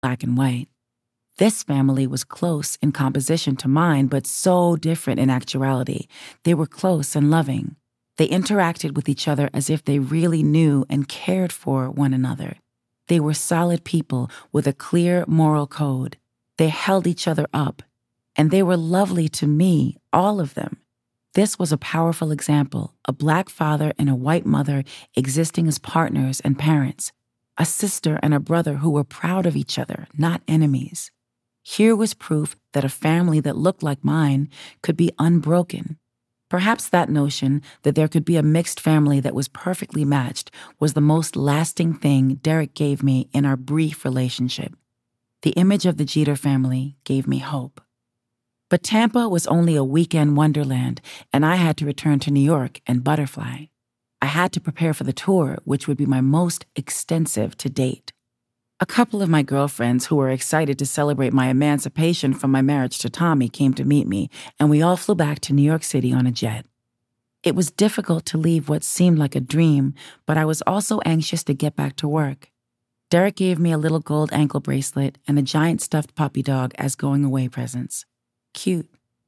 black and white. This family was close in composition to mine, but so different in actuality. They were close and loving. They interacted with each other as if they really knew and cared for one another. They were solid people with a clear moral code. They held each other up, and they were lovely to me, all of them. This was a powerful example, a black father and a white mother existing as partners and parents, a sister and a brother who were proud of each other, not enemies. Here was proof that a family that looked like mine could be unbroken. Perhaps that notion that there could be a mixed family that was perfectly matched was the most lasting thing Derek gave me in our brief relationship. The image of the Jeter family gave me hope. But Tampa was only a weekend wonderland, and I had to return to New York and Butterfly. I had to prepare for the tour, which would be my most extensive to date. A couple of my girlfriends who were excited to celebrate my emancipation from my marriage to Tommy came to meet me, and we all flew back to New York City on a jet. It was difficult to leave what seemed like a dream, but I was also anxious to get back to work. Derek gave me a little gold ankle bracelet and a giant stuffed puppy dog as going-away presents. Cute.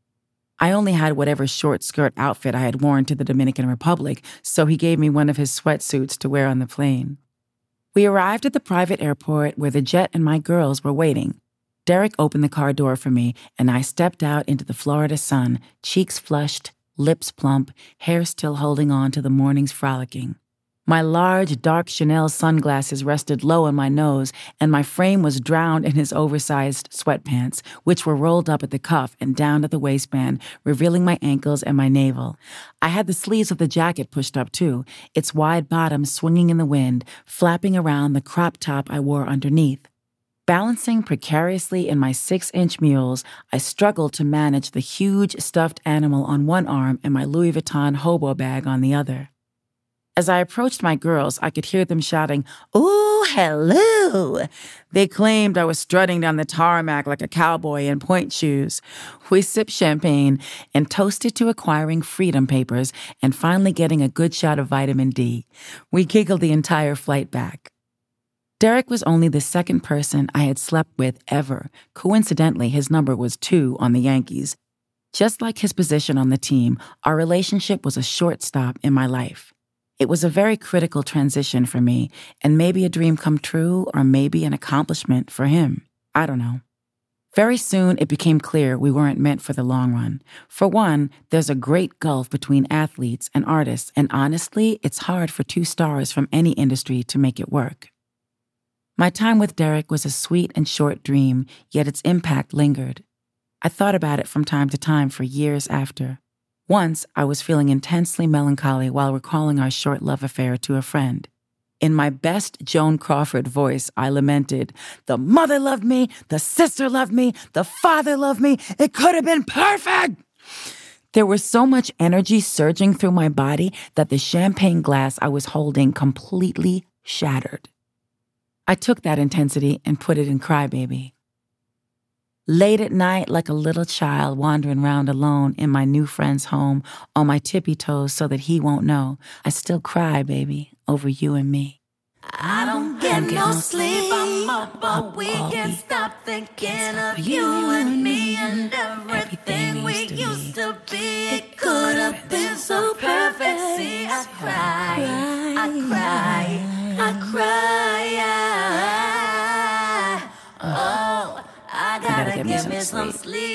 I only had whatever short skirt outfit I had worn to the Dominican Republic, so he gave me one of his sweatsuits to wear on the plane. We arrived at the private airport where the jet and my girls were waiting. Derek opened the car door for me, and I stepped out into the Florida sun, cheeks flushed, lips plump, hair still holding on to the morning's frolicking. My large, dark Chanel sunglasses rested low on my nose, and my frame was drowned in his oversized sweatpants, which were rolled up at the cuff and down at the waistband, revealing my ankles and my navel. I had the sleeves of the jacket pushed up, too, its wide bottom swinging in the wind, flapping around the crop top I wore underneath. Balancing precariously in my 6-inch mules, I struggled to manage the huge stuffed animal on one arm and my Louis Vuitton hobo bag on the other. As I approached my girls, I could hear them shouting, "Ooh, hello!" They claimed I was strutting down the tarmac like a cowboy in point shoes. We sipped champagne and toasted to acquiring freedom papers and finally getting a good shot of vitamin D. We giggled the entire flight back. Derek was only the second person I had slept with ever. Coincidentally, his number was 2 on the Yankees. Just like his position on the team, our relationship was a short stop in my life. It was a very critical transition for me, and maybe a dream come true or maybe an accomplishment for him. I don't know. Very soon, it became clear we weren't meant for the long run. For one, there's a great gulf between athletes and artists, and honestly, it's hard for 2 stars from any industry to make it work. My time with Derek was a sweet and short dream, yet its impact lingered. I thought about it from time to time for years after. Once, I was feeling intensely melancholy while recalling our short love affair to a friend. In my best Joan Crawford voice, I lamented, "The mother loved me, the sister loved me, the father loved me. It could have been perfect!" There was so much energy surging through my body that the champagne glass I was holding completely shattered. I took that intensity and put it in Crybaby. Late at night, like a little child wandering round alone in my new friend's home, on my tippy toes so that he won't know, I still cry, baby, over you and me. I don't get no sleep, I'm up all weekend, stop thinking of you and me and everything we used to be. It could have been so perfect. See, I cry, oh, I gotta get me some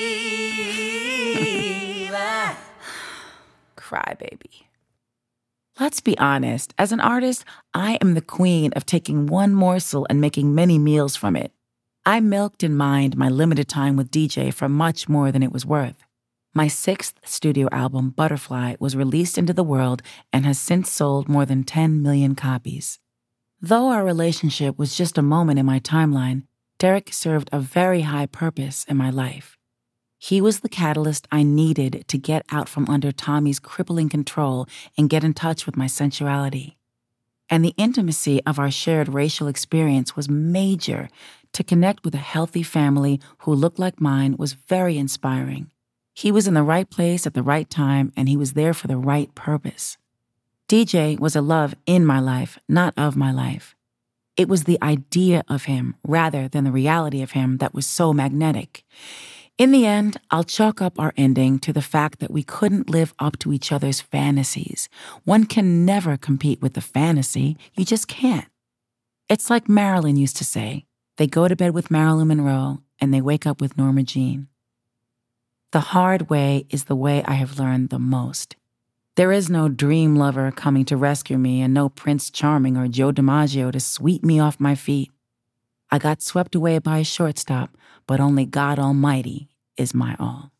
sleep. Cry, baby. Let's be honest, as an artist, I am the queen of taking one morsel and making many meals from it. I milked and mined my limited time with DJ for much more than it was worth. My 6th studio album, Butterfly, was released into the world and has since sold more than 10 million copies. Though our relationship was just a moment in my timeline, Derek served a very high purpose in my life. He was the catalyst I needed to get out from under Tommy's crippling control and get in touch with my sensuality. And the intimacy of our shared racial experience was major. To connect with a healthy family who looked like mine was very inspiring. He was in the right place at the right time, and he was there for the right purpose. DJ was a love in my life, not of my life. It was the idea of him rather than the reality of him that was so magnetic. In the end, I'll chalk up our ending to the fact that we couldn't live up to each other's fantasies. One can never compete with the fantasy. You just can't. It's like Marilyn used to say, they go to bed with Marilyn Monroe and they wake up with Norma Jean. The hard way is the way I have learned the most. There is no dream lover coming to rescue me and no Prince Charming or Joe DiMaggio to sweep me off my feet. I got swept away by a shortstop, but only God Almighty is my all.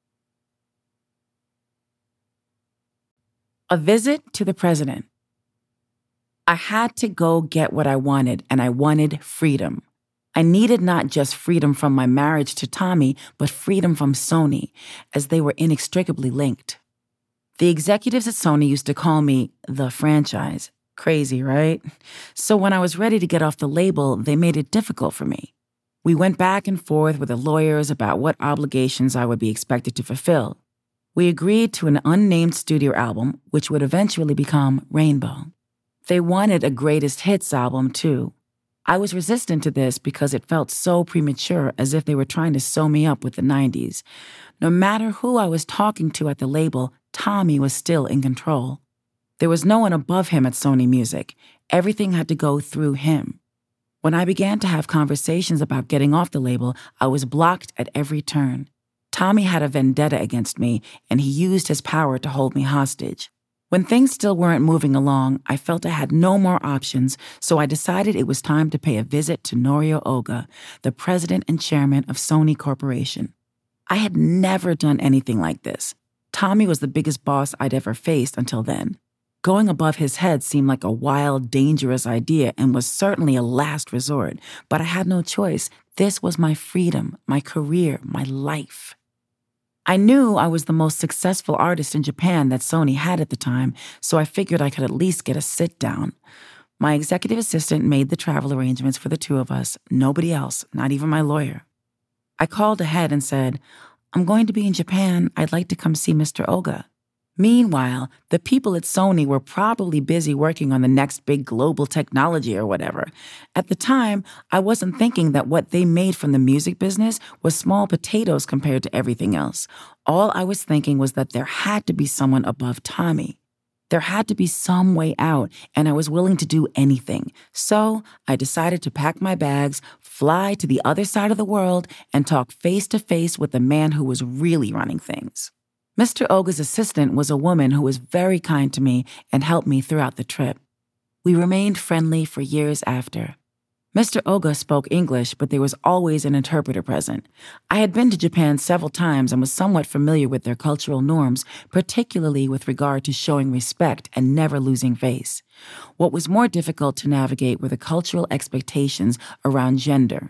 A visit to the president. I had to go get what I wanted, and I wanted freedom. I needed not just freedom from my marriage to Tommy, but freedom from Sony, as they were inextricably linked. The executives at Sony used to call me the franchise. Crazy, right? So when I was ready to get off the label, they made it difficult for me. We went back and forth with the lawyers about what obligations I would be expected to fulfill. We agreed to an unnamed studio album, which would eventually become Rainbow. They wanted a greatest hits album, too. I was resistant to this because it felt so premature, as if they were trying to sew me up with the 90s. No matter who I was talking to at the label, Tommy was still in control. There was no one above him at Sony Music. Everything had to go through him. When I began to have conversations about getting off the label, I was blocked at every turn. Tommy had a vendetta against me, and he used his power to hold me hostage. When things still weren't moving along, I felt I had no more options, so I decided it was time to pay a visit to Norio Oga, the president and chairman of Sony Corporation. I had never done anything like this. Tommy was the biggest boss I'd ever faced until then. Going above his head seemed like a wild, dangerous idea and was certainly a last resort, but I had no choice. This was my freedom, my career, my life. I knew I was the most successful artist in Japan that Sony had at the time, so I figured I could at least get a sit-down. My executive assistant made the travel arrangements for the two of us, nobody else, not even my lawyer. I called ahead and said, I'm going to be in Japan. I'd like to come see Mr. Oga. Meanwhile, the people at Sony were probably busy working on the next big global technology or whatever. At the time, I wasn't thinking that what they made from the music business was small potatoes compared to everything else. All I was thinking was that there had to be someone above Tommy. There had to be some way out, and I was willing to do anything. So I decided to pack my bags, fly to the other side of the world, and talk face to face with the man who was really running things. Mr. Oga's assistant was a woman who was very kind to me and helped me throughout the trip. We remained friendly for years after. Mr. Oga spoke English, but there was always an interpreter present. I had been to Japan several times and was somewhat familiar with their cultural norms, particularly with regard to showing respect and never losing face. What was more difficult to navigate were the cultural expectations around gender.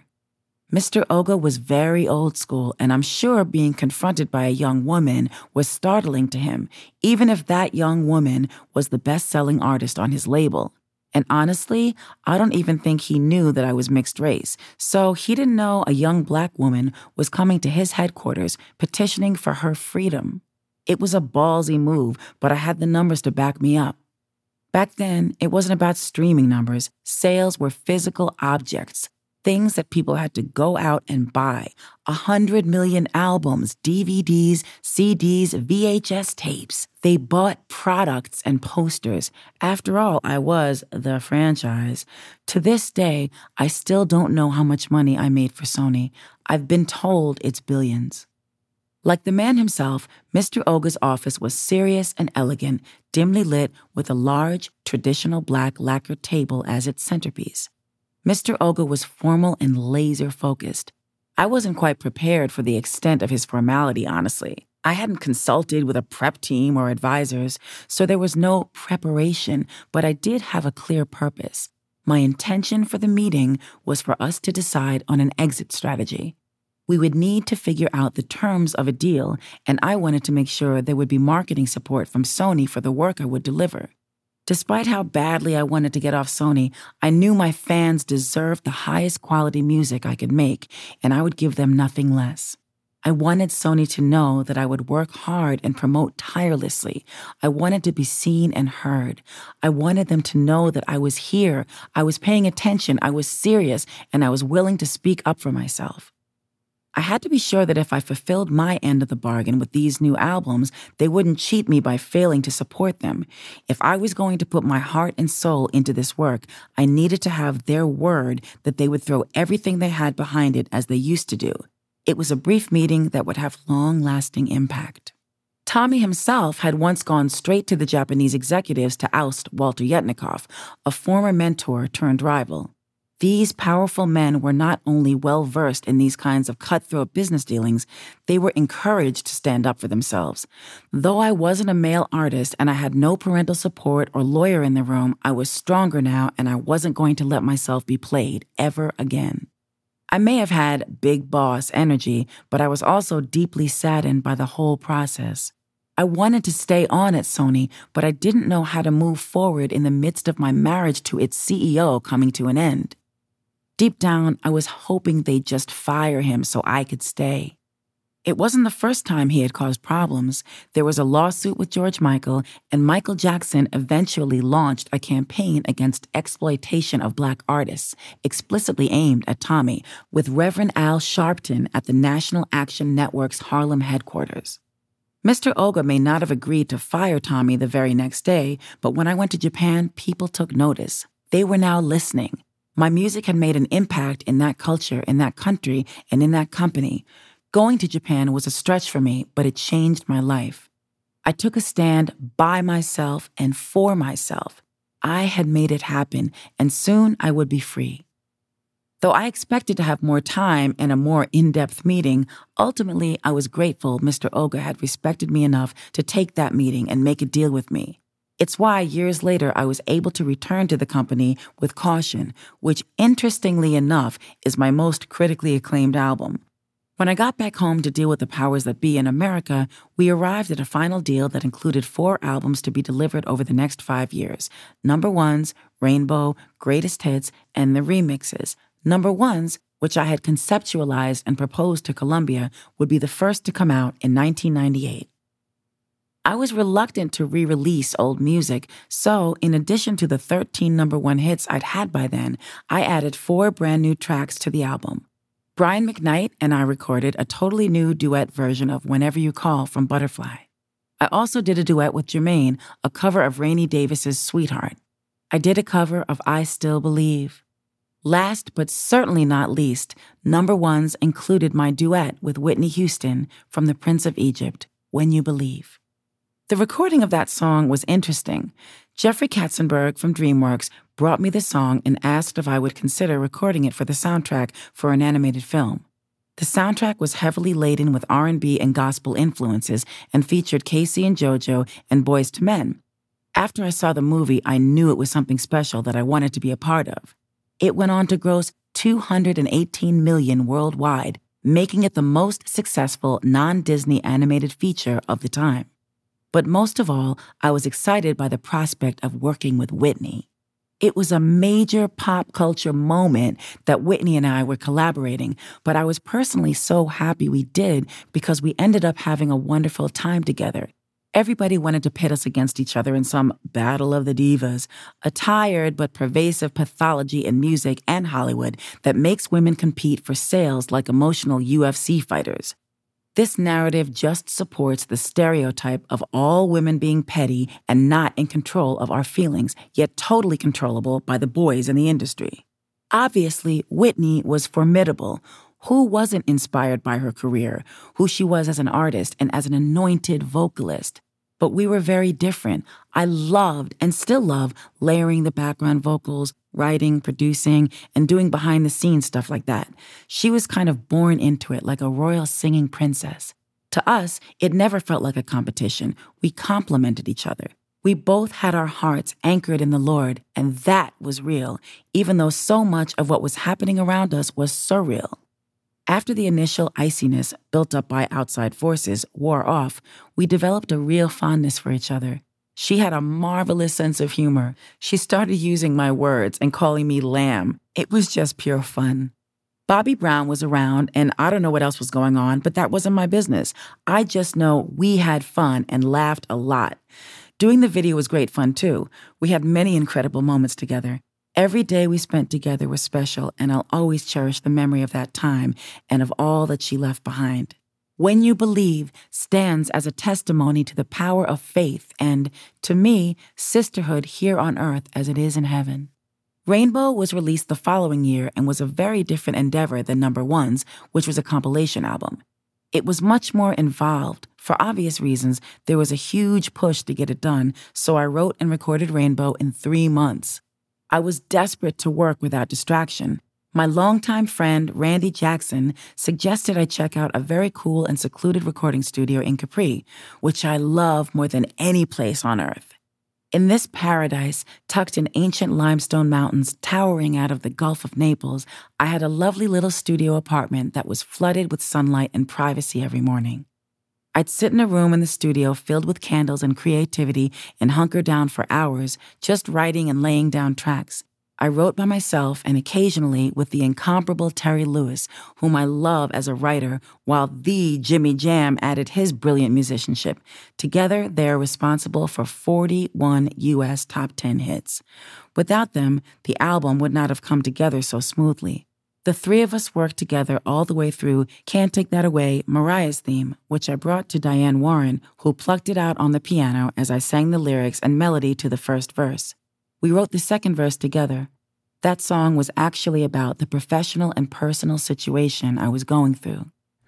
Mr. Oga was very old school, and I'm sure being confronted by a young woman was startling to him, even if that young woman was the best-selling artist on his label. And honestly, I don't even think he knew that I was mixed race, so he didn't know a young black woman was coming to his headquarters petitioning for her freedom. It was a ballsy move, but I had the numbers to back me up. Back then, it wasn't about streaming numbers. Sales were physical objects. Things that people had to go out and buy. 100 million albums, DVDs, CDs, VHS tapes. They bought products and posters. After all, I was the franchise. To this day, I still don't know how much money I made for Sony. I've been told it's billions. Like the man himself, Mr. Oga's office was serious and elegant, dimly lit with a large, traditional black lacquered table as its centerpiece. Mr. Oga was formal and laser-focused. I wasn't quite prepared for the extent of his formality, honestly. I hadn't consulted with a prep team or advisors, so there was no preparation, but I did have a clear purpose. My intention for the meeting was for us to decide on an exit strategy. We would need to figure out the terms of a deal, and I wanted to make sure there would be marketing support from Sony for the work I would deliver. Despite how badly I wanted to get off Sony, I knew my fans deserved the highest quality music I could make, and I would give them nothing less. I wanted Sony to know that I would work hard and promote tirelessly. I wanted to be seen and heard. I wanted them to know that I was here, I was paying attention, I was serious, and I was willing to speak up for myself. I had to be sure that if I fulfilled my end of the bargain with these new albums, they wouldn't cheat me by failing to support them. If I was going to put my heart and soul into this work, I needed to have their word that they would throw everything they had behind it as they used to do. It was a brief meeting that would have long-lasting impact. Tommy himself had once gone straight to the Japanese executives to oust Walter Yetnikoff, a former mentor turned rival. These powerful men were not only well-versed in these kinds of cutthroat business dealings, they were encouraged to stand up for themselves. Though I wasn't a male artist and I had no parental support or lawyer in the room, I was stronger now and I wasn't going to let myself be played ever again. I may have had big boss energy, but I was also deeply saddened by the whole process. I wanted to stay on at Sony, but I didn't know how to move forward in the midst of my marriage to its CEO coming to an end. Deep down, I was hoping they'd just fire him so I could stay. It wasn't the first time he had caused problems. There was a lawsuit with George Michael, and Michael Jackson eventually launched a campaign against exploitation of Black artists, explicitly aimed at Tommy, with Reverend Al Sharpton at the National Action Network's Harlem headquarters. Mr. Oga may not have agreed to fire Tommy the very next day, but when I went to Japan, people took notice. They were now listening. My music had made an impact in that culture, in that country, and in that company. Going to Japan was a stretch for me, but it changed my life. I took a stand by myself and for myself. I had made it happen, and soon I would be free. Though I expected to have more time and a more in-depth meeting, ultimately I was grateful Mr. Oga had respected me enough to take that meeting and make a deal with me. It's why years later I was able to return to the company with Caution, which interestingly enough is my most critically acclaimed album. When I got back home to deal with the powers that be in America, we arrived at a final deal that included 4 albums to be delivered over the next 5 years. Number Ones, Rainbow, Greatest Hits, and the remixes. Number Ones, which I had conceptualized and proposed to Columbia, would be the first to come out in 1998. I was reluctant to re-release old music, so in addition to the 13 number 1 hits I'd had by then, I added 4 brand new tracks to the album. Brian McKnight and I recorded a totally new duet version of Whenever You Call from Butterfly. I also did a duet with Jermaine, a cover of Rainey Davis's Sweetheart. I did a cover of I Still Believe. Last but certainly not least, number ones included my duet with Whitney Houston from The Prince of Egypt, When You Believe. The recording of that song was interesting. Jeffrey Katzenberg from DreamWorks brought me the song and asked if I would consider recording it for the soundtrack for an animated film. The soundtrack was heavily laden with R&B and gospel influences and featured Casey and JoJo and Boyz II Men. After I saw the movie, I knew it was something special that I wanted to be a part of. It went on to gross $218 million worldwide, making it the most successful non-Disney animated feature of the time. But most of all, I was excited by the prospect of working with Whitney. It was a major pop culture moment that Whitney and I were collaborating, but I was personally so happy we did because we ended up having a wonderful time together. Everybody wanted to pit us against each other in some battle of the divas, a tired but pervasive pathology in music and Hollywood that makes women compete for sales like emotional UFC fighters. This narrative just supports the stereotype of all women being petty and not in control of our feelings, yet totally controllable by the boys in the industry. Obviously, Whitney was formidable. Who wasn't inspired by her career, who she was as an artist and as an anointed vocalist? But we were very different. I loved and still love layering the background vocals, writing, producing, and doing behind-the-scenes stuff like that. She was kind of born into it like a royal singing princess. To us, it never felt like a competition. We complemented each other. We both had our hearts anchored in the Lord, and that was real, even though so much of what was happening around us was surreal. After the initial iciness built up by outside forces wore off, we developed a real fondness for each other. She had a marvelous sense of humor. She started using my words and calling me lamb. It was just pure fun. Bobby Brown was around, and I don't know what else was going on, but that wasn't my business. I just know we had fun and laughed a lot. Doing the video was great fun, too. We had many incredible moments together. Every day we spent together was special, and I'll always cherish the memory of that time and of all that she left behind. When You Believe stands as a testimony to the power of faith and, to me, sisterhood here on earth as it is in heaven. Rainbow was released the following year and was a very different endeavor than Number One's, which was a compilation album. It was much more involved. For obvious reasons, there was a huge push to get it done, so I wrote and recorded Rainbow in 3 months. I was desperate to work without distraction. My longtime friend, Randy Jackson, suggested I check out a very cool and secluded recording studio in Capri, which I love more than any place on earth. In this paradise, tucked in ancient limestone mountains towering out of the Gulf of Naples, I had a lovely little studio apartment that was flooded with sunlight and privacy every morning. I'd sit in a room in the studio filled with candles and creativity and hunker down for hours, just writing and laying down tracks. I wrote by myself and occasionally with the incomparable Terry Lewis, whom I love as a writer, while the Jimmy Jam added his brilliant musicianship. Together, they are responsible for 41 U.S. top 10 hits. Without them, the album would not have come together so smoothly. The three of us worked together all the way through Can't Take That Away, Mariah's theme, which I brought to Diane Warren, who plucked it out on the piano as I sang the lyrics and melody to the first verse. We wrote the second verse together. That song was actually about the professional and personal situation I was going through.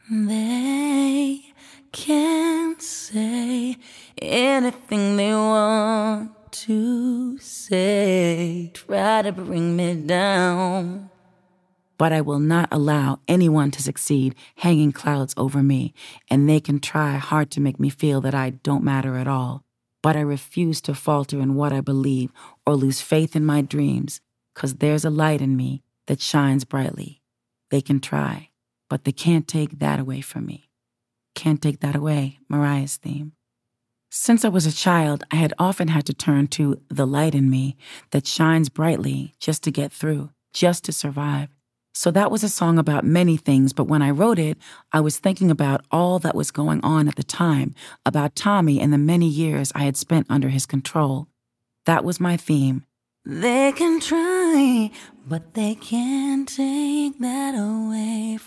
They can say anything they want to say, try to bring me down. But I will not allow anyone to succeed hanging clouds over me, and they can try hard to make me feel that I don't matter at all. But I refuse to falter in what I believe or lose faith in my dreams, 'cause there's a light in me that shines brightly. They can try, but they can't take that away from me. Can't Take That Away, Mariah's theme. Since I was a child, I had often had to turn to the light in me that shines brightly just to get through, just to survive. So that was a song about many things, but when I wrote it, I was thinking about all that was going on at the time, about Tommy and the many years I had spent under his control. That was my theme. They can try, but they can't take that away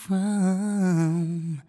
from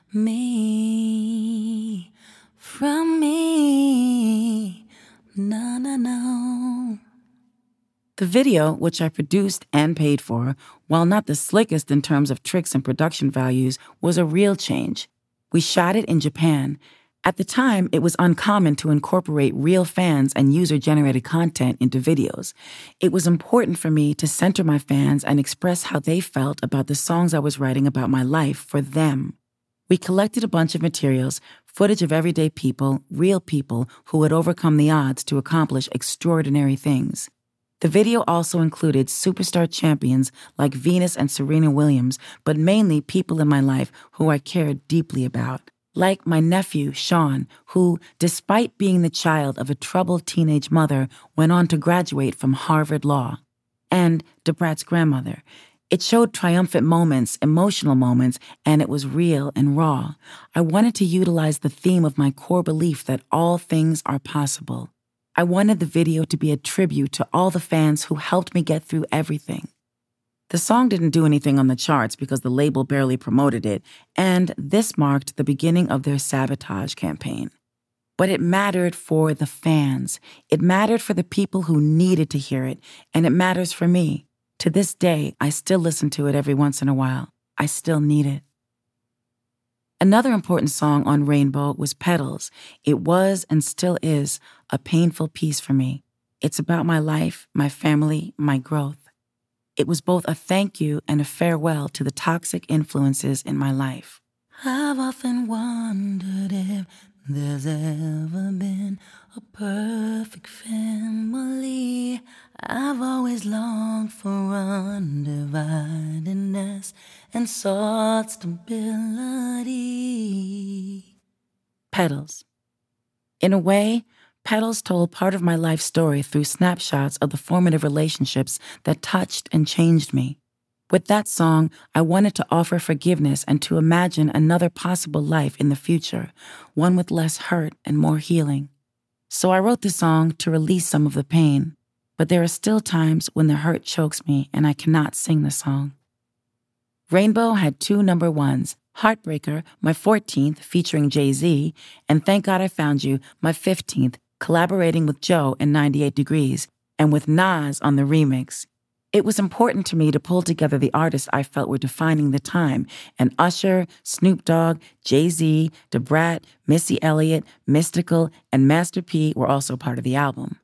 me. From me. No, no, no. The video, which I produced and paid for, while not the slickest in terms of tricks and production values, was a real change. We shot it in Japan. At the time, it was uncommon to incorporate real fans and user-generated content into videos. It was important for me to center my fans and express how they felt about the songs I was writing about my life for them. We collected a bunch of materials, footage of everyday people, real people who had overcome the odds to accomplish extraordinary things. The video also included superstar champions like Venus and Serena Williams, but mainly people in my life who I cared deeply about. Like my nephew, Sean, who, despite being the child of a troubled teenage mother, went on to graduate from Harvard Law. And Debrat's grandmother. It showed triumphant moments, emotional moments, and it was real and raw. I wanted to utilize the theme of my core belief that all things are possible. I wanted the video to be a tribute to all the fans who helped me get through everything. The song didn't do anything on the charts because the label barely promoted it, and this marked the beginning of their sabotage campaign. But it mattered for the fans. It mattered for the people who needed to hear it, and it matters for me. To this day, I still listen to it every once in a while. I still need it. Another important song on Rainbow was Petals. It was and still is a painful piece for me. It's about my life, my family, my growth. It was both a thank you and a farewell to the toxic influences in my life. I've often wondered if there's ever been a perfect family. I've always longed for undividedness and sought stability. Petals. In a way, Petals told part of my life story through snapshots of the formative relationships that touched and changed me. With that song, I wanted to offer forgiveness and to imagine another possible life in the future, one with less hurt and more healing. So I wrote the song to release some of the pain, but there are still times when the hurt chokes me and I cannot sing the song. Rainbow had 2 number ones, Heartbreaker, my 14th, featuring Jay-Z, and Thank God I Found You, my 15th, collaborating with Joe and 98 Degrees, and with Nas on the remix. It was important to me to pull together the artists I felt were defining the time, and Usher, Snoop Dogg, Jay-Z, Da Brat, Missy Elliott, Mystical, and Master P were also part of the album.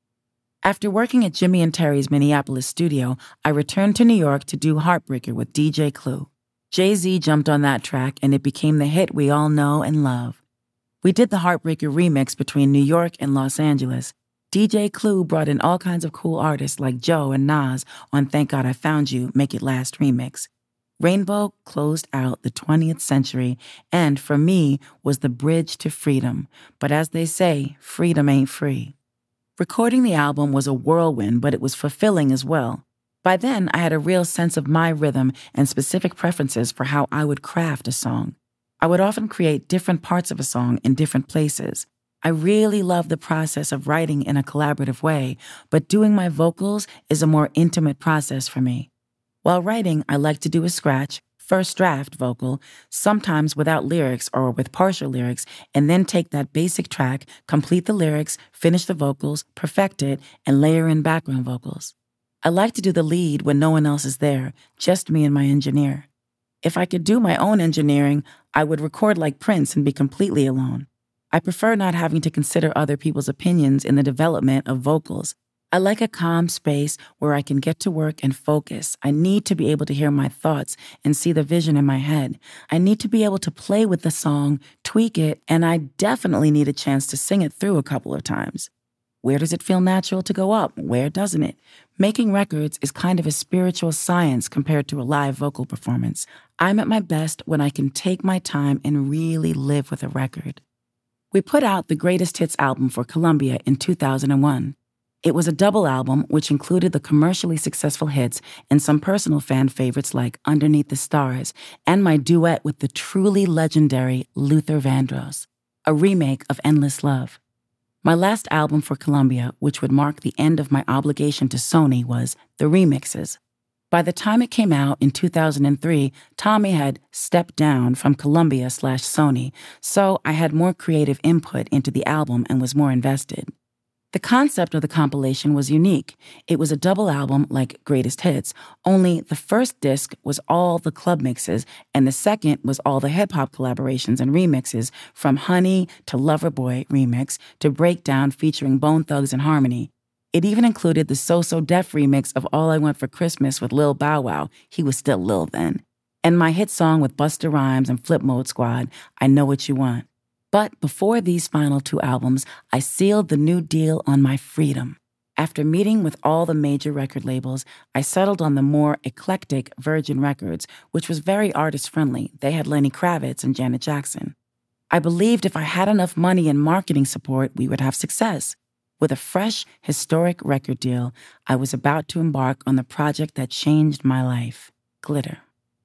After working at Jimmy and Terry's Minneapolis studio, I returned to New York to do Heartbreaker with DJ Clue. Jay-Z jumped on that track, and it became the hit we all know and love. We did the Heartbreaker remix between New York and Los Angeles. DJ Clue brought in all kinds of cool artists like Joe and Nas on Thank God I Found You, Make It Last remix. Rainbow closed out the 20th century and, for me, was the bridge to freedom. But as they say, freedom ain't free. Recording the album was a whirlwind, but it was fulfilling as well. By then, I had a real sense of my rhythm and specific preferences for how I would craft a song. I would often create different parts of a song in different places. I really love the process of writing in a collaborative way, but doing my vocals is a more intimate process for me. While writing, I like to do a scratch, first draft vocal, sometimes without lyrics or with partial lyrics, and then take that basic track, complete the lyrics, finish the vocals, perfect it, and layer in background vocals. I like to do the lead when no one else is there, just me and my engineer. If I could do my own engineering, I would record like Prince and be completely alone. I prefer not having to consider other people's opinions in the development of vocals. I like a calm space where I can get to work and focus. I need to be able to hear my thoughts and see the vision in my head. I need to be able to play with the song, tweak it, and I definitely need a chance to sing it through a couple of times. Where does it feel natural to go up? Where doesn't it? Making records is kind of a spiritual science compared to a live vocal performance. I'm at my best when I can take my time and really live with a record. We put out the Greatest Hits album for Columbia in 2001. It was a double album which included the commercially successful hits and some personal fan favorites like Underneath the Stars and my duet with the truly legendary Luther Vandross, a remake of Endless Love. My last album for Columbia, which would mark the end of my obligation to Sony, was The Remixes. By the time it came out in 2003, Tommy had stepped down from Columbia/Sony, so I had more creative input into the album and was more invested. The concept of the compilation was unique. It was a double album like Greatest Hits, only the first disc was all the club mixes, and the second was all the hip-hop collaborations and remixes, from Honey to Loverboy remix to Breakdown featuring Bone Thugs and Harmony. It even included the So So Def remix of All I Want for Christmas with Lil Bow Wow, he was still Lil then, and my hit song with Busta Rhymes and Flip Mode Squad, I Know What You Want. But before these final 2 albums, I sealed the new deal on my freedom. After meeting with all the major record labels, I settled on the more eclectic Virgin Records, which was very artist-friendly. They had Lenny Kravitz and Janet Jackson. I believed if I had enough money and marketing support, we would have success. With a fresh, historic record deal, I was about to embark on the project that changed my life, Glitter.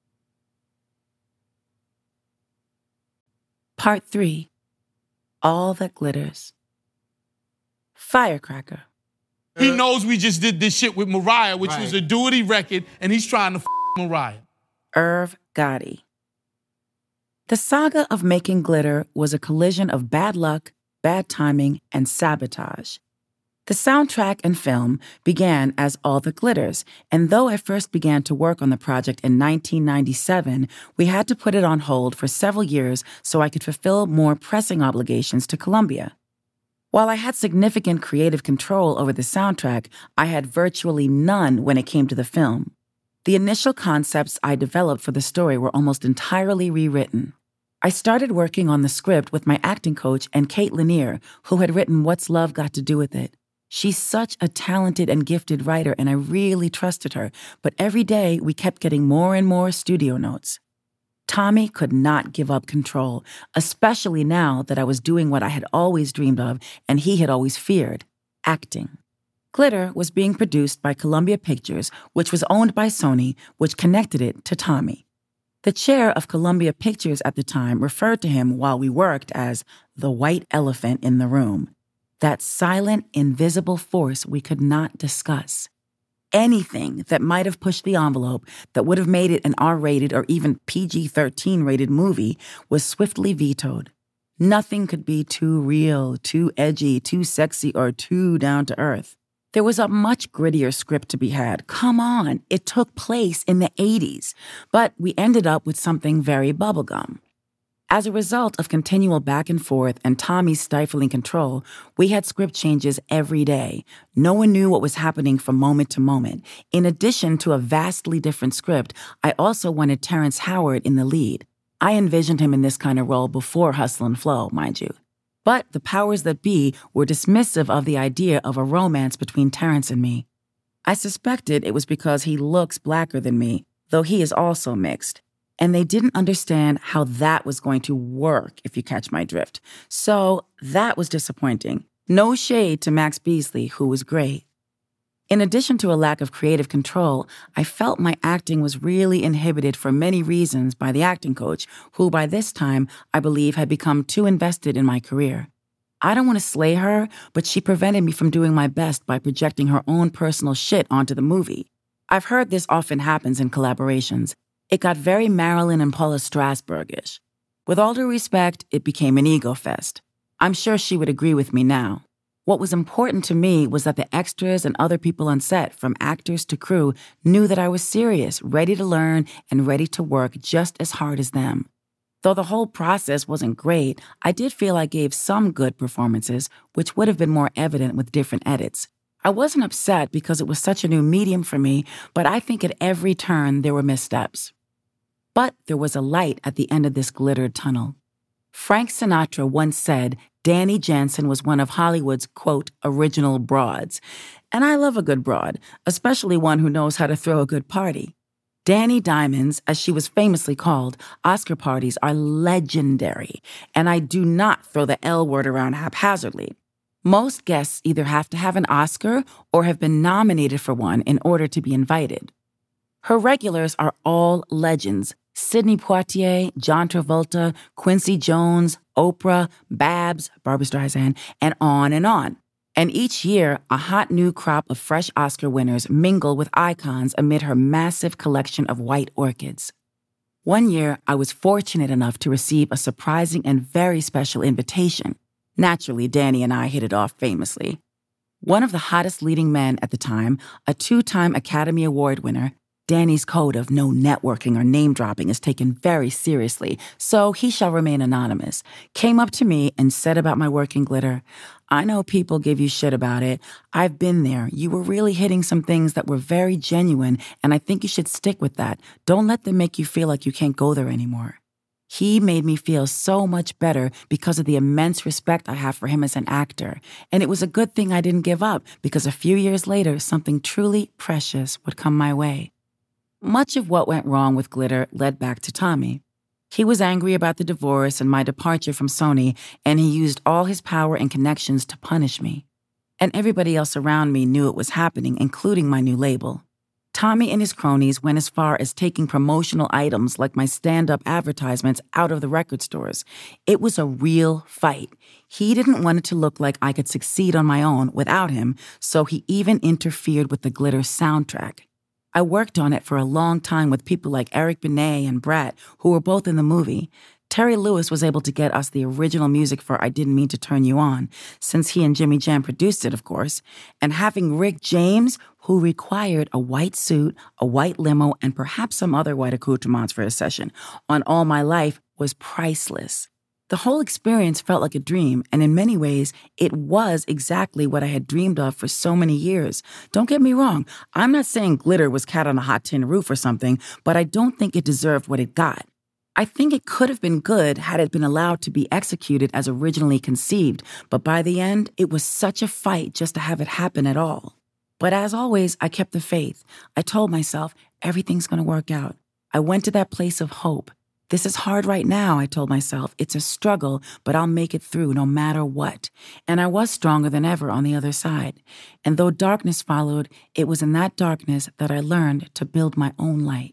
Part 3. All That Glitters. Firecracker. He knows we just did this shit with Mariah, which was a duety record, and he's trying to Mariah. Irv Gotti. The saga of making Glitter was a collision of bad luck, bad timing, and sabotage. The soundtrack and film began as All That Glitters, and though I first began to work on the project in 1997, we had to put it on hold for several years so I could fulfill more pressing obligations to Columbia. While I had significant creative control over the soundtrack, I had virtually none when it came to the film. The initial concepts I developed for the story were almost entirely rewritten. I started working on the script with my acting coach and Kate Lanier, who had written What's Love Got to Do with It? She's such a talented and gifted writer, and I really trusted her, but every day we kept getting more and more studio notes. Tommy could not give up control, especially now that I was doing what I had always dreamed of and he had always feared, acting. Glitter was being produced by Columbia Pictures, which was owned by Sony, which connected it to Tommy. The chair of Columbia Pictures at the time referred to him while we worked as the white elephant in the room, that silent, invisible force we could not discuss. Anything that might have pushed the envelope that would have made it an R-rated or even PG-13 rated movie was swiftly vetoed. Nothing could be too real, too edgy, too sexy, or too down to earth. There was a much grittier script to be had. Come on, it took place in the 80s, but we ended up with something very bubblegum. As a result of continual back and forth and Tommy's stifling control, we had script changes every day. No one knew what was happening from moment to moment. In addition to a vastly different script, I also wanted Terrence Howard in the lead. I envisioned him in this kind of role before Hustle and Flow, mind you. But the powers that be were dismissive of the idea of a romance between Terrence and me. I suspected it was because he looks blacker than me, though he is also mixed. And they didn't understand how that was going to work, if you catch my drift. So that was disappointing. No shade to Max Beasley, who was great. In addition to a lack of creative control, I felt my acting was really inhibited for many reasons by the acting coach, who by this time, I believe, had become too invested in my career. I don't want to slay her, but she prevented me from doing my best by projecting her own personal shit onto the movie. I've heard this often happens in collaborations. It got very Marilyn and Paula Strasberg-ish. With all due respect, it became an ego fest. I'm sure she would agree with me now. What was important to me was that the extras and other people on set, from actors to crew, knew that I was serious, ready to learn, and ready to work just as hard as them. Though the whole process wasn't great, I did feel I gave some good performances, which would have been more evident with different edits. I wasn't upset because it was such a new medium for me, but I think at every turn there were missteps. But there was a light at the end of this glittered tunnel. Frank Sinatra once said Danny Jansen was one of Hollywood's, quote, original broads. And I love a good broad, especially one who knows how to throw a good party. Danny Diamonds, as she was famously called, Oscar parties are legendary, and I do not throw the L word around haphazardly. Most guests either have to have an Oscar or have been nominated for one in order to be invited. Her regulars are all legends: Sidney Poitier, John Travolta, Quincy Jones, Oprah, Babs, Barbra Streisand, and on and on. And each year, a hot new crop of fresh Oscar winners mingle with icons amid her massive collection of white orchids. One year, I was fortunate enough to receive a surprising and very special invitation. Naturally, Danny and I hit it off famously. One of the hottest leading men at the time, a 2-time Academy Award winner, Danny's code of no networking or name-dropping is taken very seriously, so he shall remain anonymous, came up to me and said about my work in glitter, "I know people give you shit about it. I've been there. You were really hitting some things that were very genuine, and I think you should stick with that. Don't let them make you feel like you can't go there anymore." He made me feel so much better because of the immense respect I have for him as an actor, and it was a good thing I didn't give up because a few years later, something truly precious would come my way. Much of what went wrong with glitter led back to Tommy. He was angry about the divorce and my departure from Sony, and he used all his power and connections to punish me. And everybody else around me knew it was happening, including my new label. Tommy and his cronies went as far as taking promotional items like my stand-up advertisements out of the record stores. It was a real fight. He didn't want it to look like I could succeed on my own without him, so he even interfered with the glitter soundtrack. I worked on it for a long time with people like Eric Benet and Brat, who were both in the movie. Terry Lewis was able to get us the original music for I Didn't Mean to Turn You On, since he and Jimmy Jam produced it, of course. And having Rick James, who required a white suit, a white limo, and perhaps some other white accoutrements for his session, on All My Life was priceless. The whole experience felt like a dream, and in many ways, it was exactly what I had dreamed of for so many years. Don't get me wrong, I'm not saying glitter was Cat on a Hot Tin Roof or something, but I don't think it deserved what it got. I think it could have been good had it been allowed to be executed as originally conceived, but by the end, it was such a fight just to have it happen at all. But as always, I kept the faith. I told myself, everything's going to work out. I went to that place of hope. This is hard right now, I told myself. It's a struggle, but I'll make it through no matter what. And I was stronger than ever on the other side. And though darkness followed, it was in that darkness that I learned to build my own light.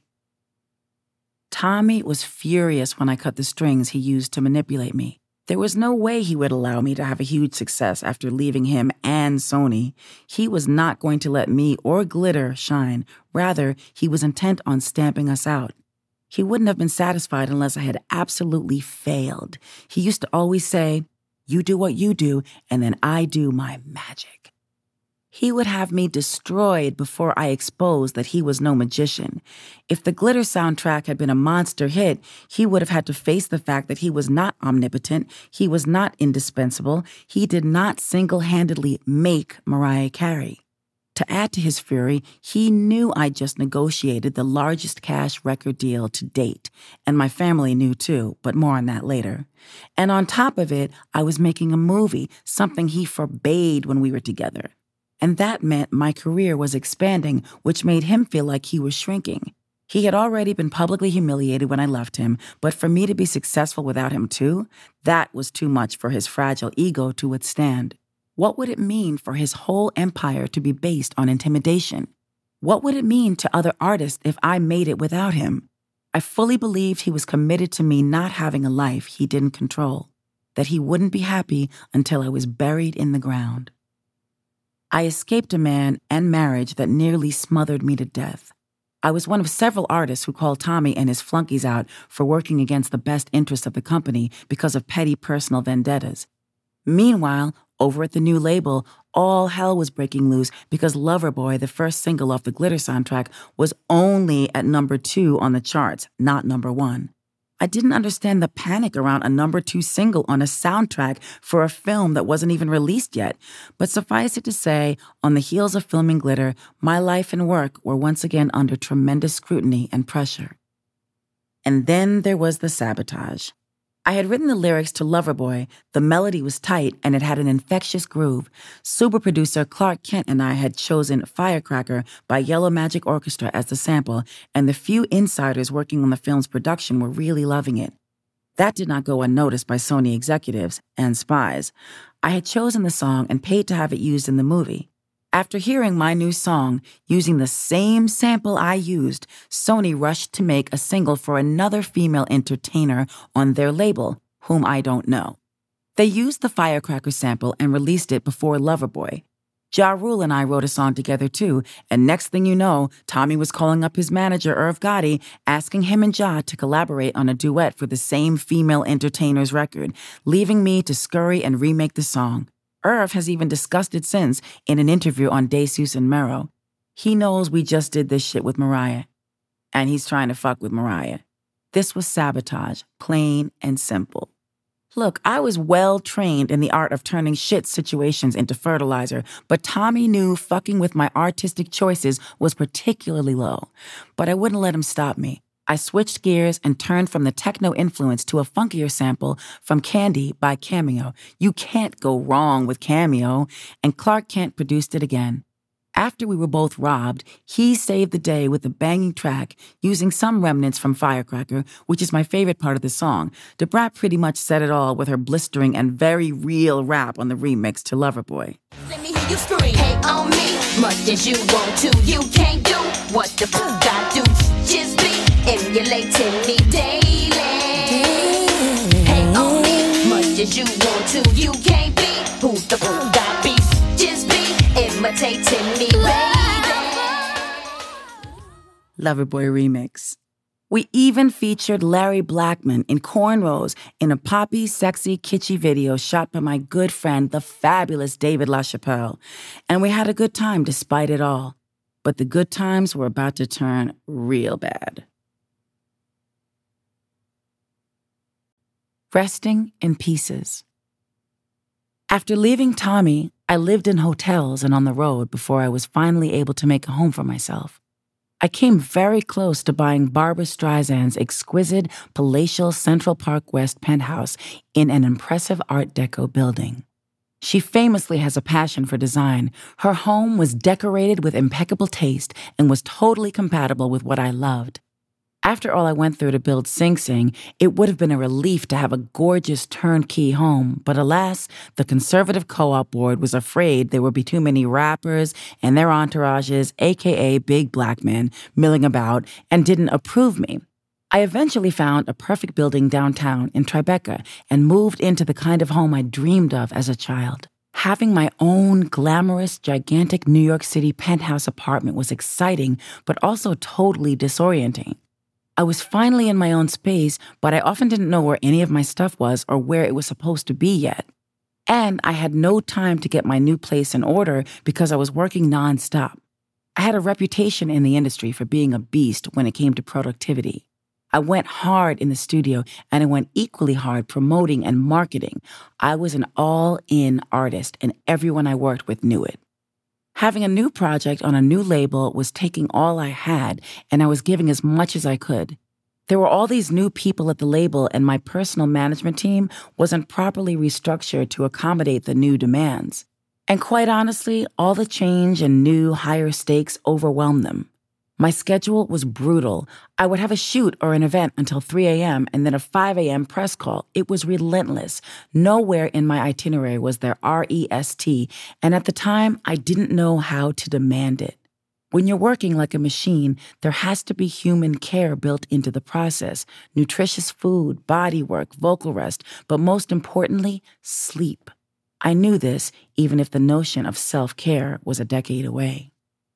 Tommy was furious when I cut the strings he used to manipulate me. There was no way he would allow me to have a huge success after leaving him and Sony. He was not going to let me or Glitter shine. Rather, he was intent on stamping us out. He wouldn't have been satisfied unless I had absolutely failed. He used to always say, "You do what you do, and then I do my magic." He would have me destroyed before I exposed that he was no magician. If the Glitter soundtrack had been a monster hit, he would have had to face the fact that he was not omnipotent, he was not indispensable, he did not single-handedly make Mariah Carey. To add to his fury, he knew I just negotiated the largest cash record deal to date, and my family knew too, but more on that later. And on top of it, I was making a movie, something he forbade when we were together. And that meant my career was expanding, which made him feel like he was shrinking. He had already been publicly humiliated when I left him, but for me to be successful without him too, that was too much for his fragile ego to withstand. What would it mean for his whole empire to be based on intimidation? What would it mean to other artists if I made it without him? I fully believed he was committed to me not having a life he didn't control, that he wouldn't be happy until I was buried in the ground. I escaped a man and marriage that nearly smothered me to death. I was one of several artists who called Tommy and his flunkies out for working against the best interests of the company because of petty personal vendettas. Meanwhile, over at the new label, all hell was breaking loose because Loverboy, the first single off the Glitter soundtrack, was only at number 2 on the charts, not number 1. I didn't understand the panic around a number 2 single on a soundtrack for a film that wasn't even released yet. But suffice it to say, on the heels of filming Glitter, my life and work were once again under tremendous scrutiny and pressure. And then there was the sabotage. I had written the lyrics to Loverboy, the melody was tight, and it had an infectious groove. Super producer Clark Kent and I had chosen Firecracker by Yellow Magic Orchestra as the sample, and the few insiders working on the film's production were really loving it. That did not go unnoticed by Sony executives and spies. I had chosen the song and paid to have it used in the movie. After hearing my new song, using the same sample I used, Sony rushed to make a single for another female entertainer on their label, whom I don't know. They used the Firecracker sample and released it before Loverboy. Ja Rule and I wrote a song together too, and next thing you know, Tommy was calling up his manager, Irv Gotti, asking him and Ja to collaborate on a duet for the same female entertainer's record, leaving me to scurry and remake the song. Irv has even discussed it since in an interview on DeSeuss and Mero. He knows we just did this shit with Mariah, and he's trying to fuck with Mariah. This was sabotage, plain and simple. Look, I was well trained in the art of turning shit situations into fertilizer, but Tommy knew fucking with my artistic choices was particularly low. But I wouldn't let him stop me. I switched gears and turned from the techno influence to a funkier sample from Candy by Cameo. You can't go wrong with Cameo, and Clark Kent produced it again. After we were both robbed, he saved the day with a banging track using some remnants from Firecracker, which is my favorite part of the song. Da Brat pretty much said it all with her blistering and very real rap on the remix to Loverboy. Let me hear you scream, hate on me, much as you want to. You can't do what the fuck I do. Just be emulating me daily. Hate on me, much as you want to. You can't be who the fuck I be. Just be imitating me, baby. Loverboy remix. We even featured Larry Blackman in cornrows in a poppy, sexy, kitschy video shot by my good friend, the fabulous David LaChapelle. And we had a good time despite it all. But the good times were about to turn real bad. Resting in pieces. After leaving Tommy, I lived in hotels and on the road before I was finally able to make a home for myself. I came very close to buying Barbra Streisand's exquisite palatial Central Park West penthouse in an impressive Art Deco building. She famously has a passion for design. Her home was decorated with impeccable taste and was totally compatible with what I loved. After all I went through to build Sing Sing, it would have been a relief to have a gorgeous turnkey home. But alas, the conservative co-op board was afraid there would be too many rappers and their entourages, aka big black men, milling about and didn't approve me. I eventually found a perfect building downtown in Tribeca and moved into the kind of home I dreamed of as a child. Having my own glamorous, gigantic New York City penthouse apartment was exciting, but also totally disorienting. I was finally in my own space, but I often didn't know where any of my stuff was or where it was supposed to be yet. And I had no time to get my new place in order because I was working nonstop. I had a reputation in the industry for being a beast when it came to productivity. I went hard in the studio, and I went equally hard promoting and marketing. I was an all-in artist, and everyone I worked with knew it. Having a new project on a new label was taking all I had, and I was giving as much as I could. There were all these new people at the label, and my personal management team wasn't properly restructured to accommodate the new demands. And quite honestly, all the change and new, higher stakes overwhelmed them. My schedule was brutal. I would have a shoot or an event until 3 a.m. and then a 5 a.m. press call. It was relentless. Nowhere in my itinerary was there REST, and at the time, I didn't know how to demand it. When you're working like a machine, there has to be human care built into the process. Nutritious food, body work, vocal rest, but most importantly, sleep. I knew this even if the notion of self-care was a decade away.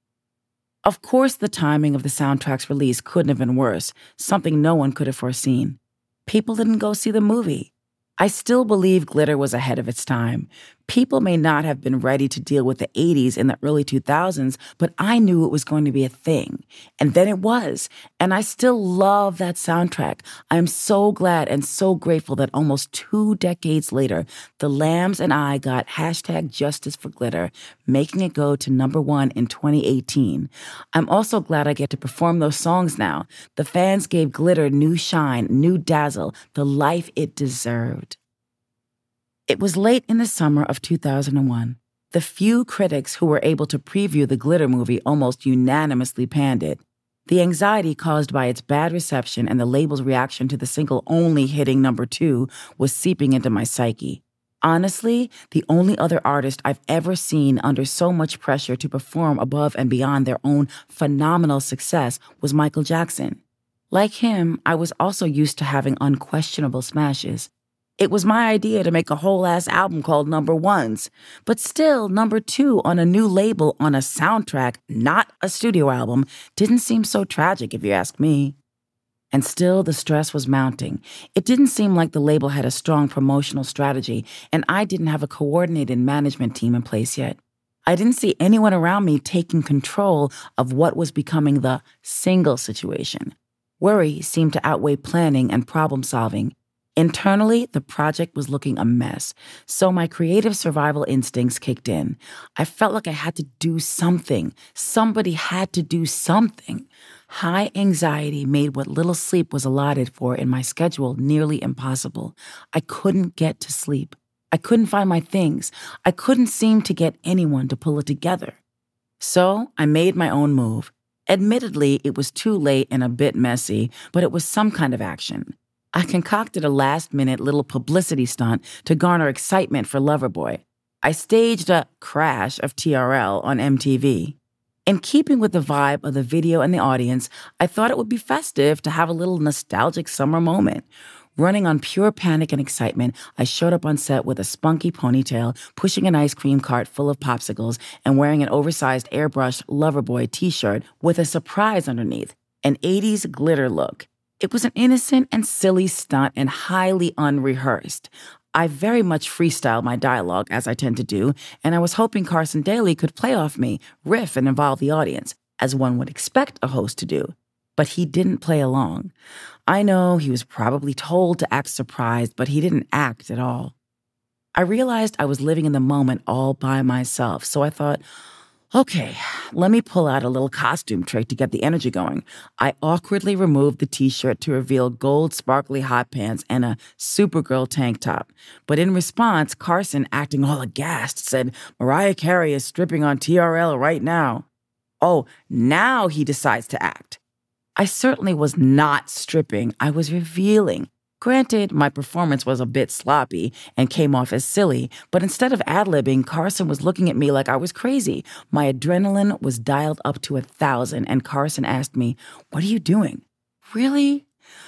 Of course, the timing of the soundtrack's release couldn't have been worse, something no one could have foreseen. People didn't go see the movie. I still believe Glitter was ahead of its time. People may not have been ready to deal with the 80s and the early 2000s, but I knew it was going to be a thing. And then it was. And I still love that soundtrack. I am so glad and so grateful that almost 2 decades later, the Lambs and I got #Justice for Glitter, making it go to #1 in 2018. I'm also glad I get to perform those songs now. The fans gave Glitter new shine, new dazzle, the life it deserved. It was late in the summer of 2001. The few critics who were able to preview the Glitter movie almost unanimously panned it. The anxiety caused by its bad reception and the label's reaction to the single only hitting #2 was seeping into my psyche. Honestly, the only other artist I've ever seen under so much pressure to perform above and beyond their own phenomenal success was Michael Jackson. Like him, I was also used to having unquestionable smashes. It was my idea to make a whole-ass album called #1s, but still, #2 on a new label on a soundtrack, not a studio album, didn't seem so tragic if you ask me. And still, the stress was mounting. It didn't seem like the label had a strong promotional strategy, and I didn't have a coordinated management team in place yet. I didn't see anyone around me taking control of what was becoming the single situation. Worry seemed to outweigh planning and problem-solving. Internally, the project was looking a mess, so my creative survival instincts kicked in. I felt like I had to do something. Somebody had to do something. High anxiety made what little sleep was allotted for in my schedule nearly impossible. I couldn't get to sleep. I couldn't find my things. I couldn't seem to get anyone to pull it together. So I made my own move. Admittedly, it was too late and a bit messy, but it was some kind of action. I concocted a last-minute little publicity stunt to garner excitement for Loverboy. I staged a crash of TRL on MTV. In keeping with the vibe of the video and the audience, I thought it would be festive to have a little nostalgic summer moment. Running on pure panic and excitement, I showed up on set with a spunky ponytail, pushing an ice cream cart full of popsicles, and wearing an oversized airbrushed Loverboy t-shirt with a surprise underneath, an 80s glitter look. It was an innocent and silly stunt and highly unrehearsed. I very much freestyled my dialogue, as I tend to do, and I was hoping Carson Daly could play off me, riff, and involve the audience, as one would expect a host to do. But he didn't play along. I know he was probably told to act surprised, but he didn't act at all. I realized I was living in the moment all by myself, so I thought, okay, let me pull out a little costume trick to get the energy going. I awkwardly removed the t-shirt to reveal gold sparkly hot pants and a Supergirl tank top. But in response, Carson, acting all aghast, said, "Mariah Carey is stripping on TRL right now." Oh, now he decides to act. I certainly was not stripping. I was revealing. Granted, my performance was a bit sloppy and came off as silly, but instead of ad-libbing, Carson was looking at me like I was crazy. My adrenaline was dialed up to 1,000, and Carson asked me, "What are you doing?" "Really?"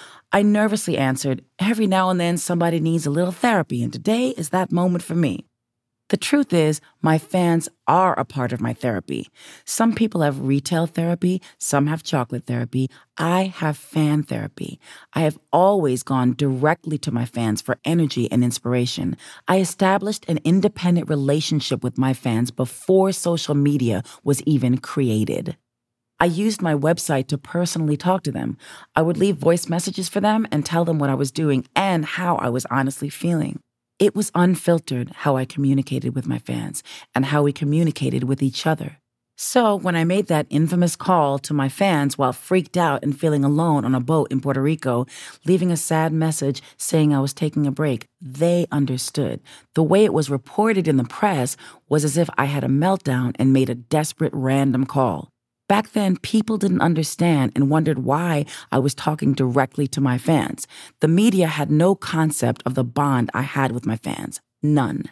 I nervously answered, "Every now and then somebody needs a little therapy, and today is that moment for me." The truth is, my fans are a part of my therapy. Some people have retail therapy, some have chocolate therapy. I have fan therapy. I have always gone directly to my fans for energy and inspiration. I established an independent relationship with my fans before social media was even created. I used my website to personally talk to them. I would leave voice messages for them and tell them what I was doing and how I was honestly feeling. It was unfiltered how I communicated with my fans and how we communicated with each other. So when I made that infamous call to my fans while freaked out and feeling alone on a boat in Puerto Rico, leaving a sad message saying I was taking a break, they understood. The way it was reported in the press was as if I had a meltdown and made a desperate random call. Back then, people didn't understand and wondered why I was talking directly to my fans. The media had no concept of the bond I had with my fans. None.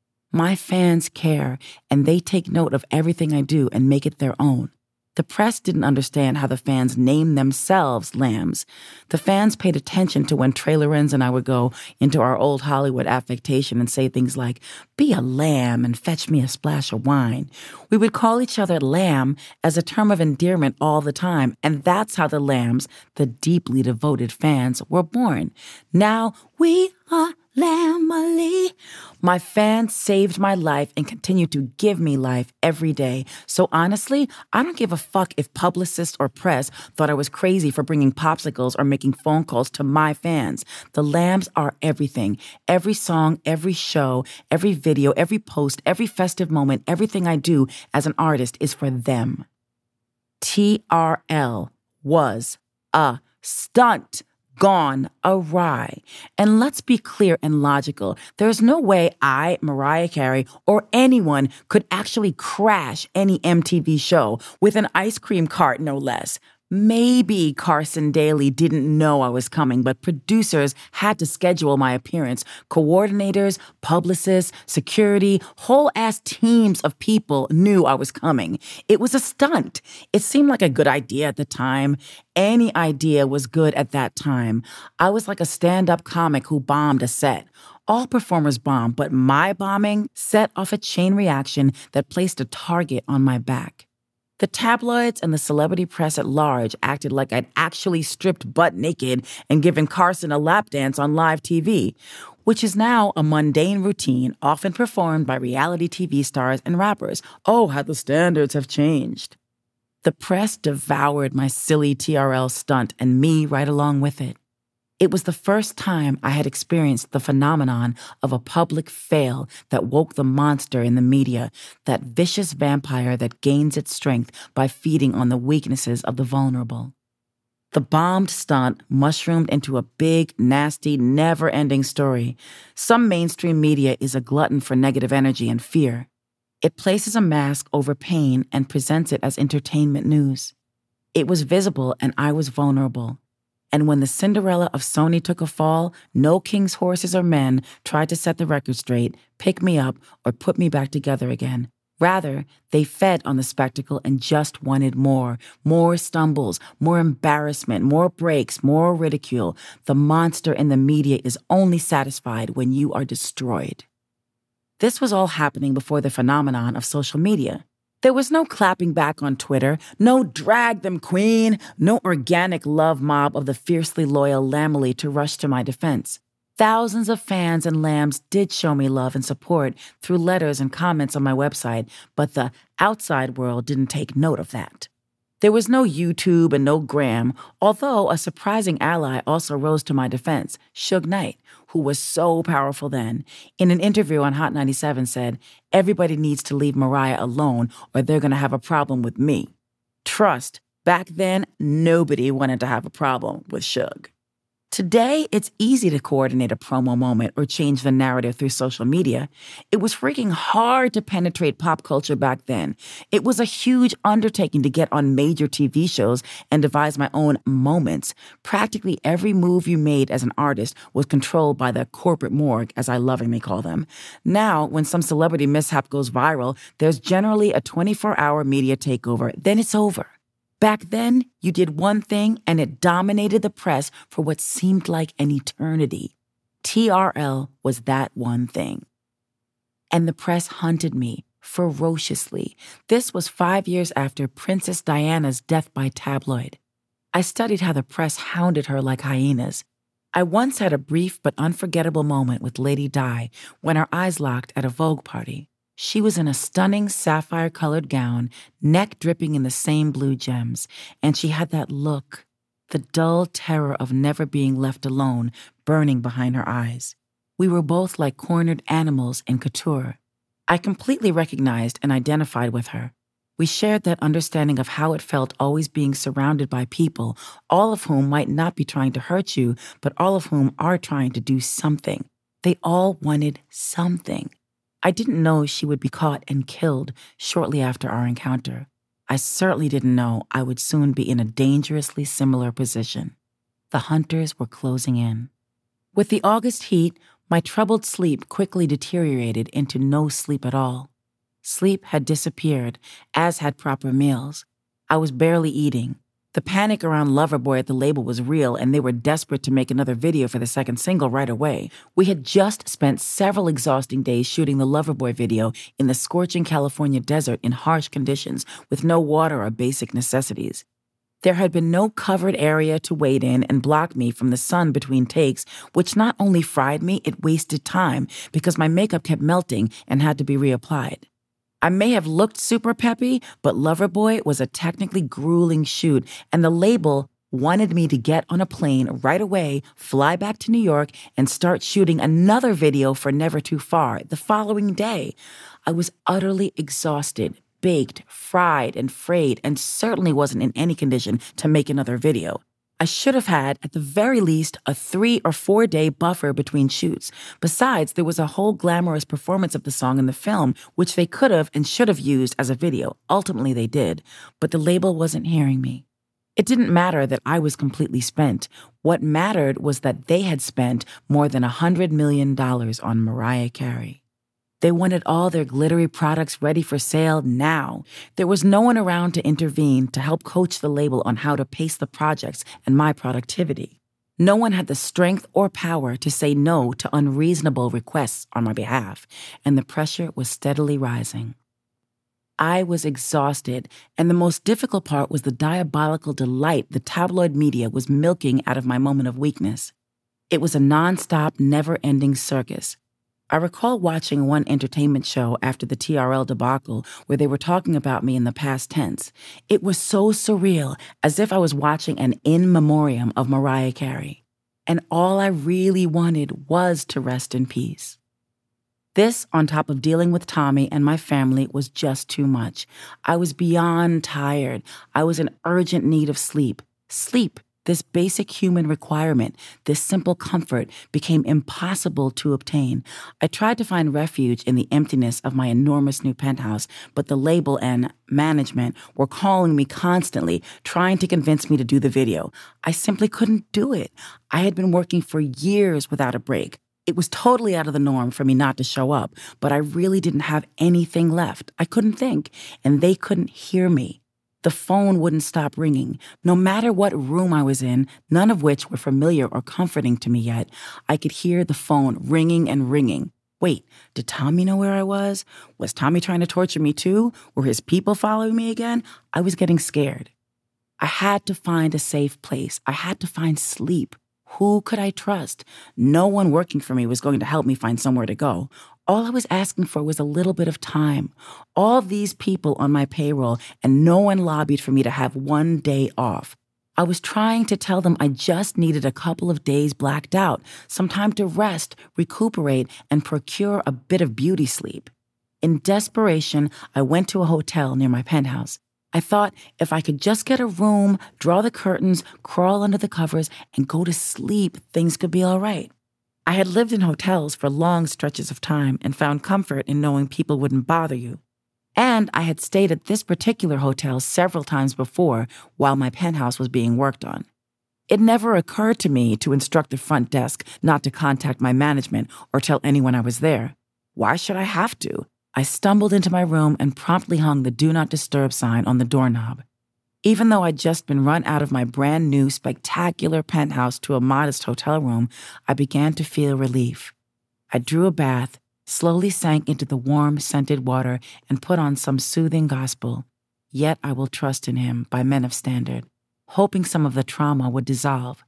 My fans care, and they take note of everything I do and make it their own. The press didn't understand how the fans named themselves lambs. The fans paid attention to when Trey Lorenz and I would go into our old Hollywood affectation and say things like, "Be a lamb and fetch me a splash of wine." We would call each other lamb as a term of endearment all the time, and that's how the lambs, the deeply devoted fans, were born. Now we are Lamely. My fans saved my life and continue to give me life every day. So honestly, I don't give a fuck if publicists or press thought I was crazy for bringing popsicles or making phone calls to my fans. The lambs are everything. Every song, every show, every video, every post, every festive moment, everything I do as an artist is for them. TRL was a stunt gone awry. And let's be clear and logical. There's no way I, Mariah Carey, or anyone could actually crash any MTV show with an ice cream cart, no less. Maybe Carson Daly didn't know I was coming, but producers had to schedule my appearance. Coordinators, publicists, security, whole-ass teams of people knew I was coming. It was a stunt. It seemed like a good idea at the time. Any idea was good at that time. I was like a stand-up comic who bombed a set. All performers bomb, but my bombing set off a chain reaction that placed a target on my back. The tabloids and the celebrity press at large acted like I'd actually stripped butt naked and given Carson a lap dance on live TV, which is now a mundane routine often performed by reality TV stars and rappers. Oh, how the standards have changed. The press devoured my silly TRL stunt and me right along with it. It was the first time I had experienced the phenomenon of a public fail that woke the monster in the media, that vicious vampire that gains its strength by feeding on the weaknesses of the vulnerable. The bombed stunt mushroomed into a big, nasty, never-ending story. Some mainstream media is a glutton for negative energy and fear. It places a mask over pain and presents it as entertainment news. It was visible and I was vulnerable. And when the Cinderella of Sony took a fall, no king's horses or men tried to set the record straight, pick me up, or put me back together again. Rather, they fed on the spectacle and just wanted more. More stumbles, more embarrassment, more breaks, more ridicule. The monster in the media is only satisfied when you are destroyed. This was all happening before the phenomenon of social media. There was no clapping back on Twitter, no drag them queen, no organic love mob of the fiercely loyal Lamely to rush to my defense. Thousands of fans and lambs did show me love and support through letters and comments on my website, but the outside world didn't take note of that. There was no YouTube and no Gram, although a surprising ally also rose to my defense, Suge Knight, who was so powerful then. In an interview on Hot 97 said, "Everybody needs to leave Mariah alone or they're going to have a problem with me." Trust, back then, nobody wanted to have a problem with Suge. Today, it's easy to coordinate a promo moment or change the narrative through social media. It was freaking hard to penetrate pop culture back then. It was a huge undertaking to get on major TV shows and devise my own moments. Practically every move you made as an artist was controlled by the corporate morgue, as I lovingly call them. Now, when some celebrity mishap goes viral, there's generally a 24-hour media takeover. Then it's over. Back then, you did one thing and it dominated the press for what seemed like an eternity. TRL was that one thing. And the press hunted me ferociously. This was 5 years after Princess Diana's death by tabloid. I studied how the press hounded her like hyenas. I once had a brief but unforgettable moment with Lady Di when our eyes locked at a Vogue party. She was in a stunning sapphire-colored gown, neck dripping in the same blue gems, and she had that look, the dull terror of never being left alone, burning behind her eyes. We were both like cornered animals in couture. I completely recognized and identified with her. We shared that understanding of how it felt always being surrounded by people, all of whom might not be trying to hurt you, but all of whom are trying to do something. They all wanted something. I didn't know she would be caught and killed shortly after our encounter. I certainly didn't know I would soon be in a dangerously similar position. The hunters were closing in. With the August heat, my troubled sleep quickly deteriorated into no sleep at all. Sleep had disappeared, as had proper meals. I was barely eating. The panic around Loverboy at the label was real, and they were desperate to make another video for the second single right away. We had just spent several exhausting days shooting the Loverboy video in the scorching California desert in harsh conditions with no water or basic necessities. There had been no covered area to wait in and block me from the sun between takes, which not only fried me, it wasted time because my makeup kept melting and had to be reapplied. I may have looked super peppy, but Loverboy was a technically grueling shoot, and the label wanted me to get on a plane right away, fly back to New York, and start shooting another video for Never Too Far the following day. I was utterly exhausted, baked, fried, and frayed, and certainly wasn't in any condition to make another video. I should have had, at the very least, a 3 or 4 day buffer between shoots. Besides, there was a whole glamorous performance of the song in the film, which they could have and should have used as a video. Ultimately, they did, but the label wasn't hearing me. It didn't matter that I was completely spent. What mattered was that they had spent more than $100 million on Mariah Carey. They wanted all their glittery products ready for sale now. There was no one around to intervene to help coach the label on how to pace the projects and my productivity. No one had the strength or power to say no to unreasonable requests on my behalf, and the pressure was steadily rising. I was exhausted, and the most difficult part was the diabolical delight the tabloid media was milking out of my moment of weakness. It was a nonstop, never-ending circus. I recall watching one entertainment show after the TRL debacle where they were talking about me in the past tense. It was so surreal, as if I was watching an in memoriam of Mariah Carey. And all I really wanted was to rest in peace. This, on top of dealing with Tommy and my family, was just too much. I was beyond tired. I was in urgent need of sleep. Sleep. This basic human requirement, this simple comfort, became impossible to obtain. I tried to find refuge in the emptiness of my enormous new penthouse, but the label and management were calling me constantly, trying to convince me to do the video. I simply couldn't do it. I had been working for years without a break. It was totally out of the norm for me not to show up, but I really didn't have anything left. I couldn't think, and they couldn't hear me. The phone wouldn't stop ringing. No matter what room I was in, none of which were familiar or comforting to me yet, I could hear the phone ringing and ringing. Wait, did Tommy know where I was? Was Tommy trying to torture me too? Were his people following me again? I was getting scared. I had to find a safe place. I had to find sleep. Who could I trust? No one working for me was going to help me find somewhere to go. All I was asking for was a little bit of time. All these people on my payroll, and no one lobbied for me to have 1 day off. I was trying to tell them I just needed a couple of days blacked out, some time to rest, recuperate, and procure a bit of beauty sleep. In desperation, I went to a hotel near my penthouse. I thought if I could just get a room, draw the curtains, crawl under the covers, and go to sleep, things could be all right. I had lived in hotels for long stretches of time and found comfort in knowing people wouldn't bother you. And I had stayed at this particular hotel several times before while my penthouse was being worked on. It never occurred to me to instruct the front desk not to contact my management or tell anyone I was there. Why should I have to? I stumbled into my room and promptly hung the Do Not Disturb sign on the doorknob. Even though I'd just been run out of my brand new, spectacular penthouse to a modest hotel room, I began to feel relief. I drew a bath, slowly sank into the warm, scented water, and put on some soothing gospel. Yet I will trust in him by men of standard, hoping some of the trauma would dissolve.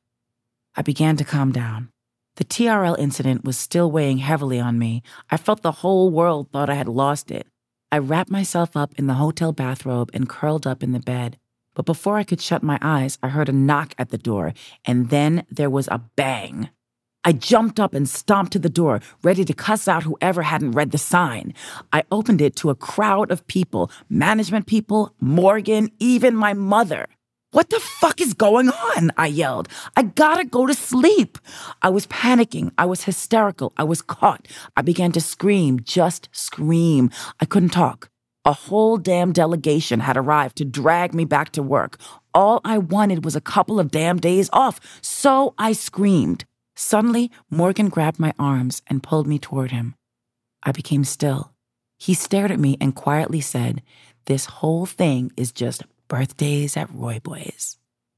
I began to calm down. The TRL incident was still weighing heavily on me. I felt the whole world thought I had lost it. I wrapped myself up in the hotel bathrobe and curled up in the bed. But before I could shut my eyes, I heard a knock at the door, and then there was a bang. I jumped up and stomped to the door, ready to cuss out whoever hadn't read the sign. I opened it to a crowd of people, management people, Morgan, even my mother. "What the fuck is going on?" I yelled. "I gotta go to sleep." I was panicking. I was hysterical. I was caught. I began to scream, just scream. I couldn't talk. A whole damn delegation had arrived to drag me back to work. All I wanted was a couple of damn days off, so I screamed. Suddenly, Morgan grabbed my arms and pulled me toward him. I became still. He stared at me and quietly said, "This whole thing is just birthdays at Roy Boys."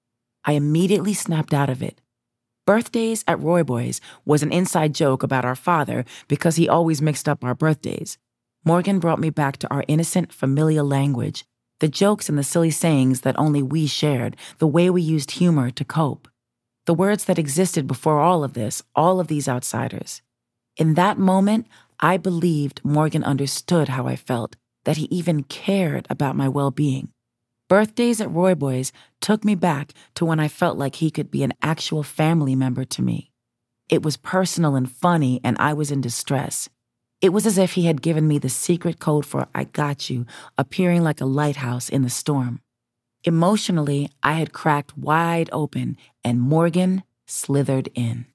I immediately snapped out of it. Birthdays at Roy Boys was an inside joke about our father because he always mixed up our birthdays. Morgan brought me back to our innocent, familiar language, the jokes and the silly sayings that only we shared, the way we used humor to cope. The words that existed before all of this, all of these outsiders. In that moment, I believed Morgan understood how I felt, that he even cared about my well-being. Birthdays at Roy Boys took me back to when I felt like he could be an actual family member to me. It was personal and funny, and I was in distress. It was as if he had given me the secret code for "I got you," appearing like a lighthouse in the storm. Emotionally, I had cracked wide open, and Morgan slithered in.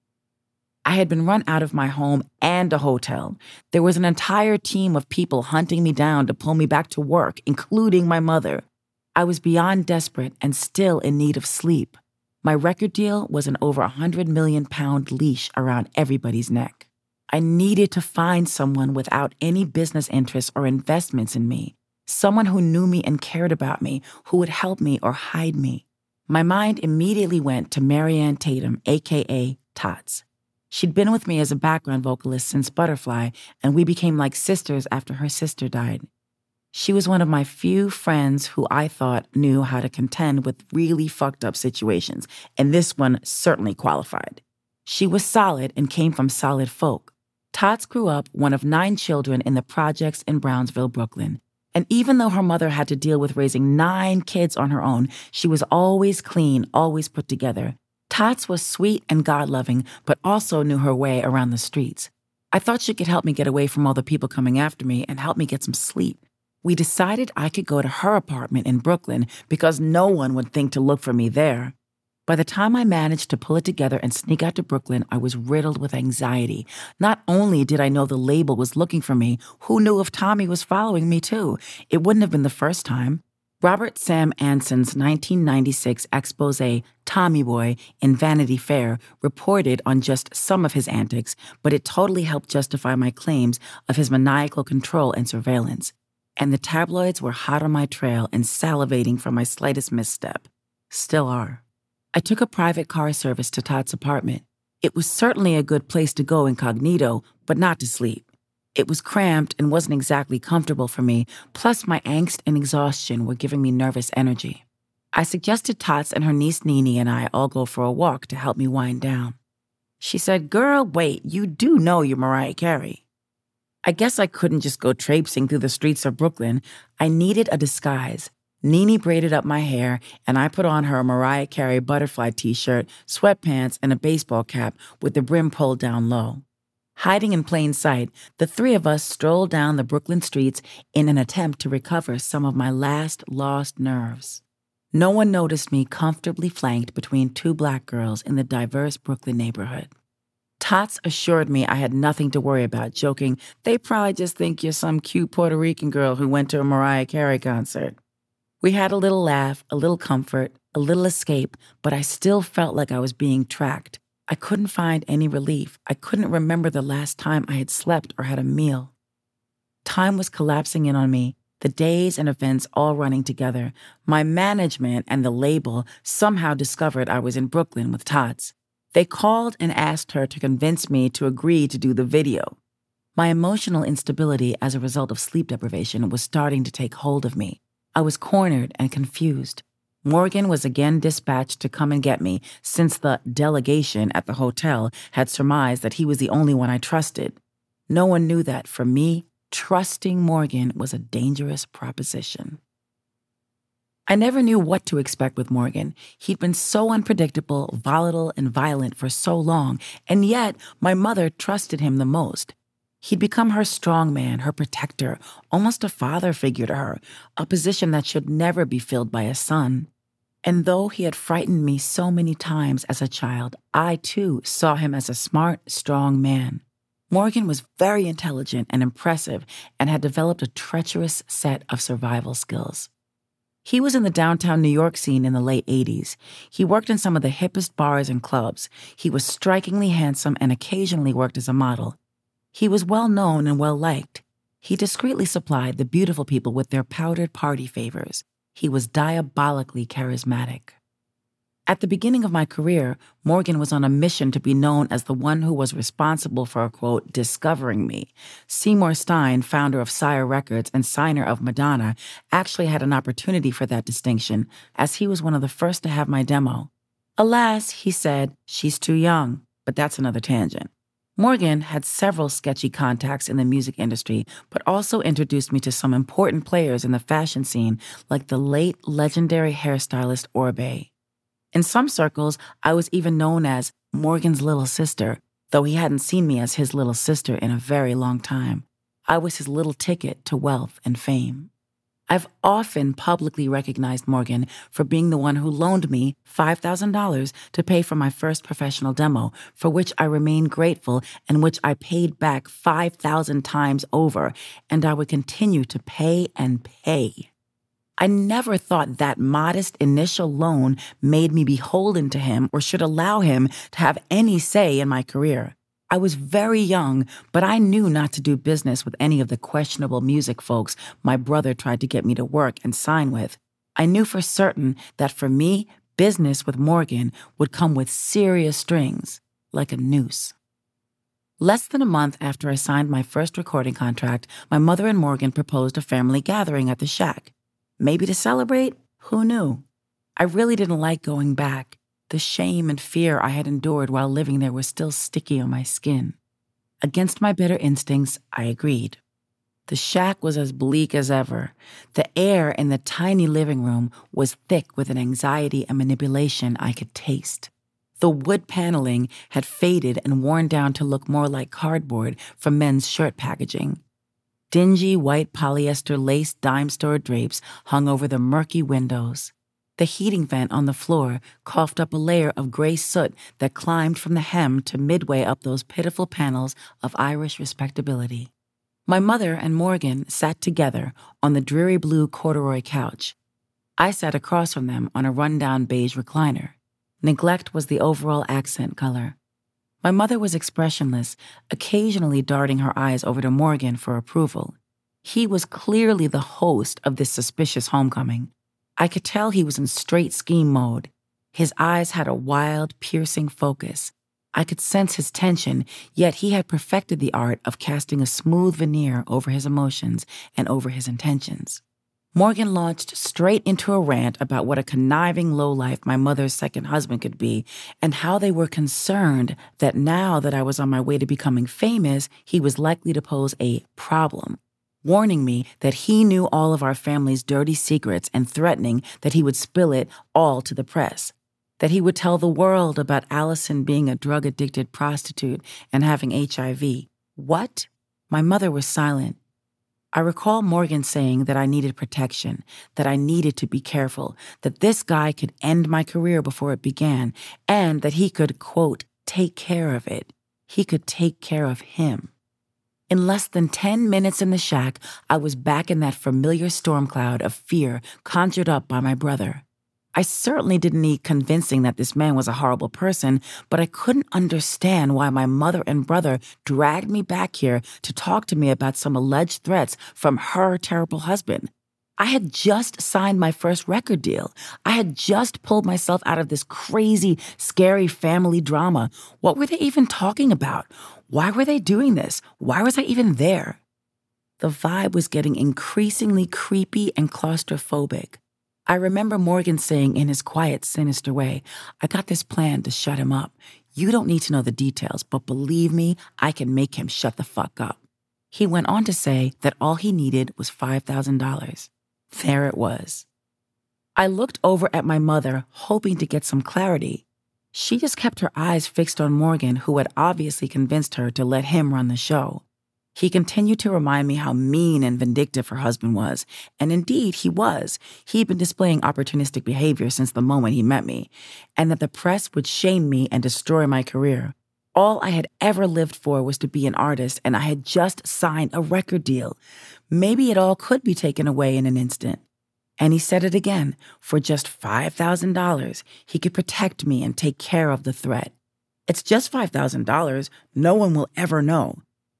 I had been run out of my home and a hotel. There was an entire team of people hunting me down to pull me back to work, including my mother. I was beyond desperate and still in need of sleep. My record deal was an over £100 million leash around everybody's neck. I needed to find someone without any business interests or investments in me, someone who knew me and cared about me, who would help me or hide me. My mind immediately went to Marianne Tatum, a.k.a. Tots. She'd been with me as a background vocalist since Butterfly, and we became like sisters after her sister died. She was one of my few friends who I thought knew how to contend with really fucked up situations, and this one certainly qualified. She was solid and came from solid folk. Tots grew up one of 9 children in the projects in Brownsville, Brooklyn. And even though her mother had to deal with raising 9 kids on her own, she was always clean, always put together. Tots was sweet and God-loving, but also knew her way around the streets. I thought she could help me get away from all the people coming after me and help me get some sleep. We decided I could go to her apartment in Brooklyn because no one would think to look for me there. By the time I managed to pull it together and sneak out to Brooklyn, I was riddled with anxiety. Not only did I know the label was looking for me, who knew if Tommy was following me too? It wouldn't have been the first time. Robert Sam Anson's 1996 expose, Tommy Boy, in Vanity Fair reported on just some of his antics, but it totally helped justify my claims of his maniacal control and surveillance. And the tabloids were hot on my trail and salivating for my slightest misstep. Still are. I took a private car service to Todd's apartment. It was certainly a good place to go incognito, but not to sleep. It was cramped and wasn't exactly comfortable for me, plus my angst and exhaustion were giving me nervous energy. I suggested Tots and her niece Nene and I all go for a walk to help me wind down. She said, "Girl, wait, you do know you're Mariah Carey." I guess I couldn't just go traipsing through the streets of Brooklyn. I needed a disguise. Nene braided up my hair, and I put on her Mariah Carey butterfly t-shirt, sweatpants, and a baseball cap with the brim pulled down low. Hiding in plain sight, the three of us strolled down the Brooklyn streets in an attempt to recover some of my last lost nerves. No one noticed me comfortably flanked between two black girls in the diverse Brooklyn neighborhood. Tots assured me I had nothing to worry about, joking, "They probably just think you're some cute Puerto Rican girl who went to a Mariah Carey concert." We had a little laugh, a little comfort, a little escape, but I still felt like I was being tracked. I couldn't find any relief. I couldn't remember the last time I had slept or had a meal. Time was collapsing in on me, the days and events all running together. My management and the label somehow discovered I was in Brooklyn with Tots. They called and asked her to convince me to agree to do the video. My emotional instability as a result of sleep deprivation was starting to take hold of me. I was cornered and confused. Morgan was again dispatched to come and get me since the delegation at the hotel had surmised that he was the only one I trusted. No one knew that, for me, trusting Morgan was a dangerous proposition. I never knew what to expect with Morgan. He'd been so unpredictable, volatile, and violent for so long, and yet my mother trusted him the most. He'd become her strongman, her protector, almost a father figure to her, a position that should never be filled by a son. And though he had frightened me so many times as a child, I too saw him as a smart, strong man. Morgan was very intelligent and impressive and had developed a treacherous set of survival skills. He was in the downtown New York scene in the late 80s. He worked in some of the hippest bars and clubs. He was strikingly handsome and occasionally worked as a model. He was well known and well liked. He discreetly supplied the beautiful people with their powdered party favors. He was diabolically charismatic. At the beginning of my career, Morgan was on a mission to be known as the one who was responsible for, quote, discovering me. Seymour Stein, founder of Sire Records and signer of Madonna, actually had an opportunity for that distinction, as he was one of the first to have my demo. Alas, he said, she's too young, but that's another tangent. Morgan had several sketchy contacts in the music industry, but also introduced me to some important players in the fashion scene, like the late legendary hairstylist Orbe. In some circles, I was even known as Morgan's little sister, though he hadn't seen me as his little sister in a very long time. I was his little ticket to wealth and fame. I've often publicly recognized Morgan for being the one who loaned me $5,000 to pay for my first professional demo, for which I remain grateful and which I paid back 5,000 times over, and I would continue to pay and pay. I never thought that modest initial loan made me beholden to him or should allow him to have any say in my career. I was very young, but I knew not to do business with any of the questionable music folks my brother tried to get me to work and sign with. I knew for certain that for me, business with Morgan would come with serious strings, like a noose. Less than a month after I signed my first recording contract, my mother and Morgan proposed a family gathering at the Shack. Maybe to celebrate? Who knew? I really didn't like going back. The shame and fear I had endured while living there was still sticky on my skin. Against my better instincts, I agreed. The Shack was as bleak as ever. The air in the tiny living room was thick with an anxiety and manipulation I could taste. The wood paneling had faded and worn down to look more like cardboard from men's shirt packaging. Dingy white polyester lace dime store drapes hung over the murky windows. The heating vent on the floor coughed up a layer of gray soot that climbed from the hem to midway up those pitiful panels of Irish respectability. My mother and Morgan sat together on the dreary blue corduroy couch. I sat across from them on a rundown beige recliner. Neglect was the overall accent color. My mother was expressionless, occasionally darting her eyes over to Morgan for approval. He was clearly the host of this suspicious homecoming. I could tell he was in straight scheme mode. His eyes had a wild, piercing focus. I could sense his tension, yet he had perfected the art of casting a smooth veneer over his emotions and over his intentions. Morgan launched straight into a rant about what a conniving lowlife my mother's second husband could be, and how they were concerned that now that I was on my way to becoming famous, he was likely to pose a problem, warning me that he knew all of our family's dirty secrets and threatening that he would spill it all to the press. that he would tell the world about Allison being a drug-addicted prostitute and having HIV. What? My mother was silent. I recall Morgan saying that I needed protection, that I needed to be careful, that this guy could end my career before it began, and that he could, quote, take care of it. He could take care of him. In less than 10 minutes in the shack, I was back in that familiar storm cloud of fear conjured up by my brother. I certainly didn't need convincing that this man was a horrible person, but I couldn't understand why my mother and brother dragged me back here to talk to me about some alleged threats from her terrible husband. I had just signed my first record deal. I had just pulled myself out of this crazy, scary family drama. What were they even talking about? Why were they doing this? Why was I even there? The vibe was getting increasingly creepy and claustrophobic. I remember Morgan saying in his quiet, sinister way, I got this plan to shut him up. You don't need to know the details, but believe me, I can make him shut the fuck up. He went on to say that all he needed was $5,000. There it was. I looked over at my mother, hoping to get some clarity. She just kept her eyes fixed on Morgan, who had obviously convinced her to let him run the show. He continued to remind me how mean and vindictive her husband was, and indeed he was. He'd been displaying opportunistic behavior since the moment he met me, and that the press would shame me and destroy my career. All I had ever lived for was to be an artist, and I had just signed a record deal. Maybe it all could be taken away in an instant. And he said it again. For just $5,000, he could protect me and take care of the threat. It's just $5,000. No one will ever know.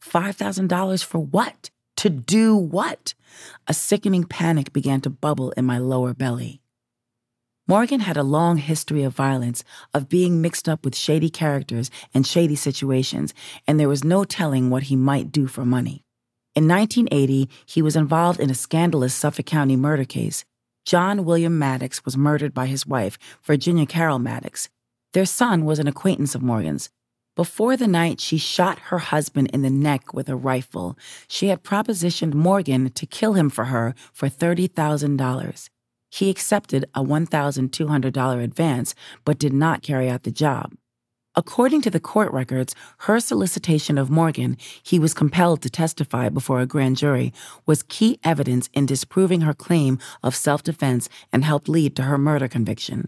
$5,000 for what? To do what? A sickening panic began to bubble in my lower belly. Morgan had a long history of violence, of being mixed up with shady characters and shady situations, and there was no telling what he might do for money. In 1980, he was involved in a scandalous Suffolk County murder case. John William Maddox was murdered by his wife, Virginia Carol Maddox. Their son was an acquaintance of Morgan's. Before the night she shot her husband in the neck with a rifle, she had propositioned Morgan to kill him for her for $30,000. He accepted a $1,200 advance, but did not carry out the job. According to the court records, her solicitation of Morgan, he was compelled to testify before a grand jury, was key evidence in disproving her claim of self-defense and helped lead to her murder conviction.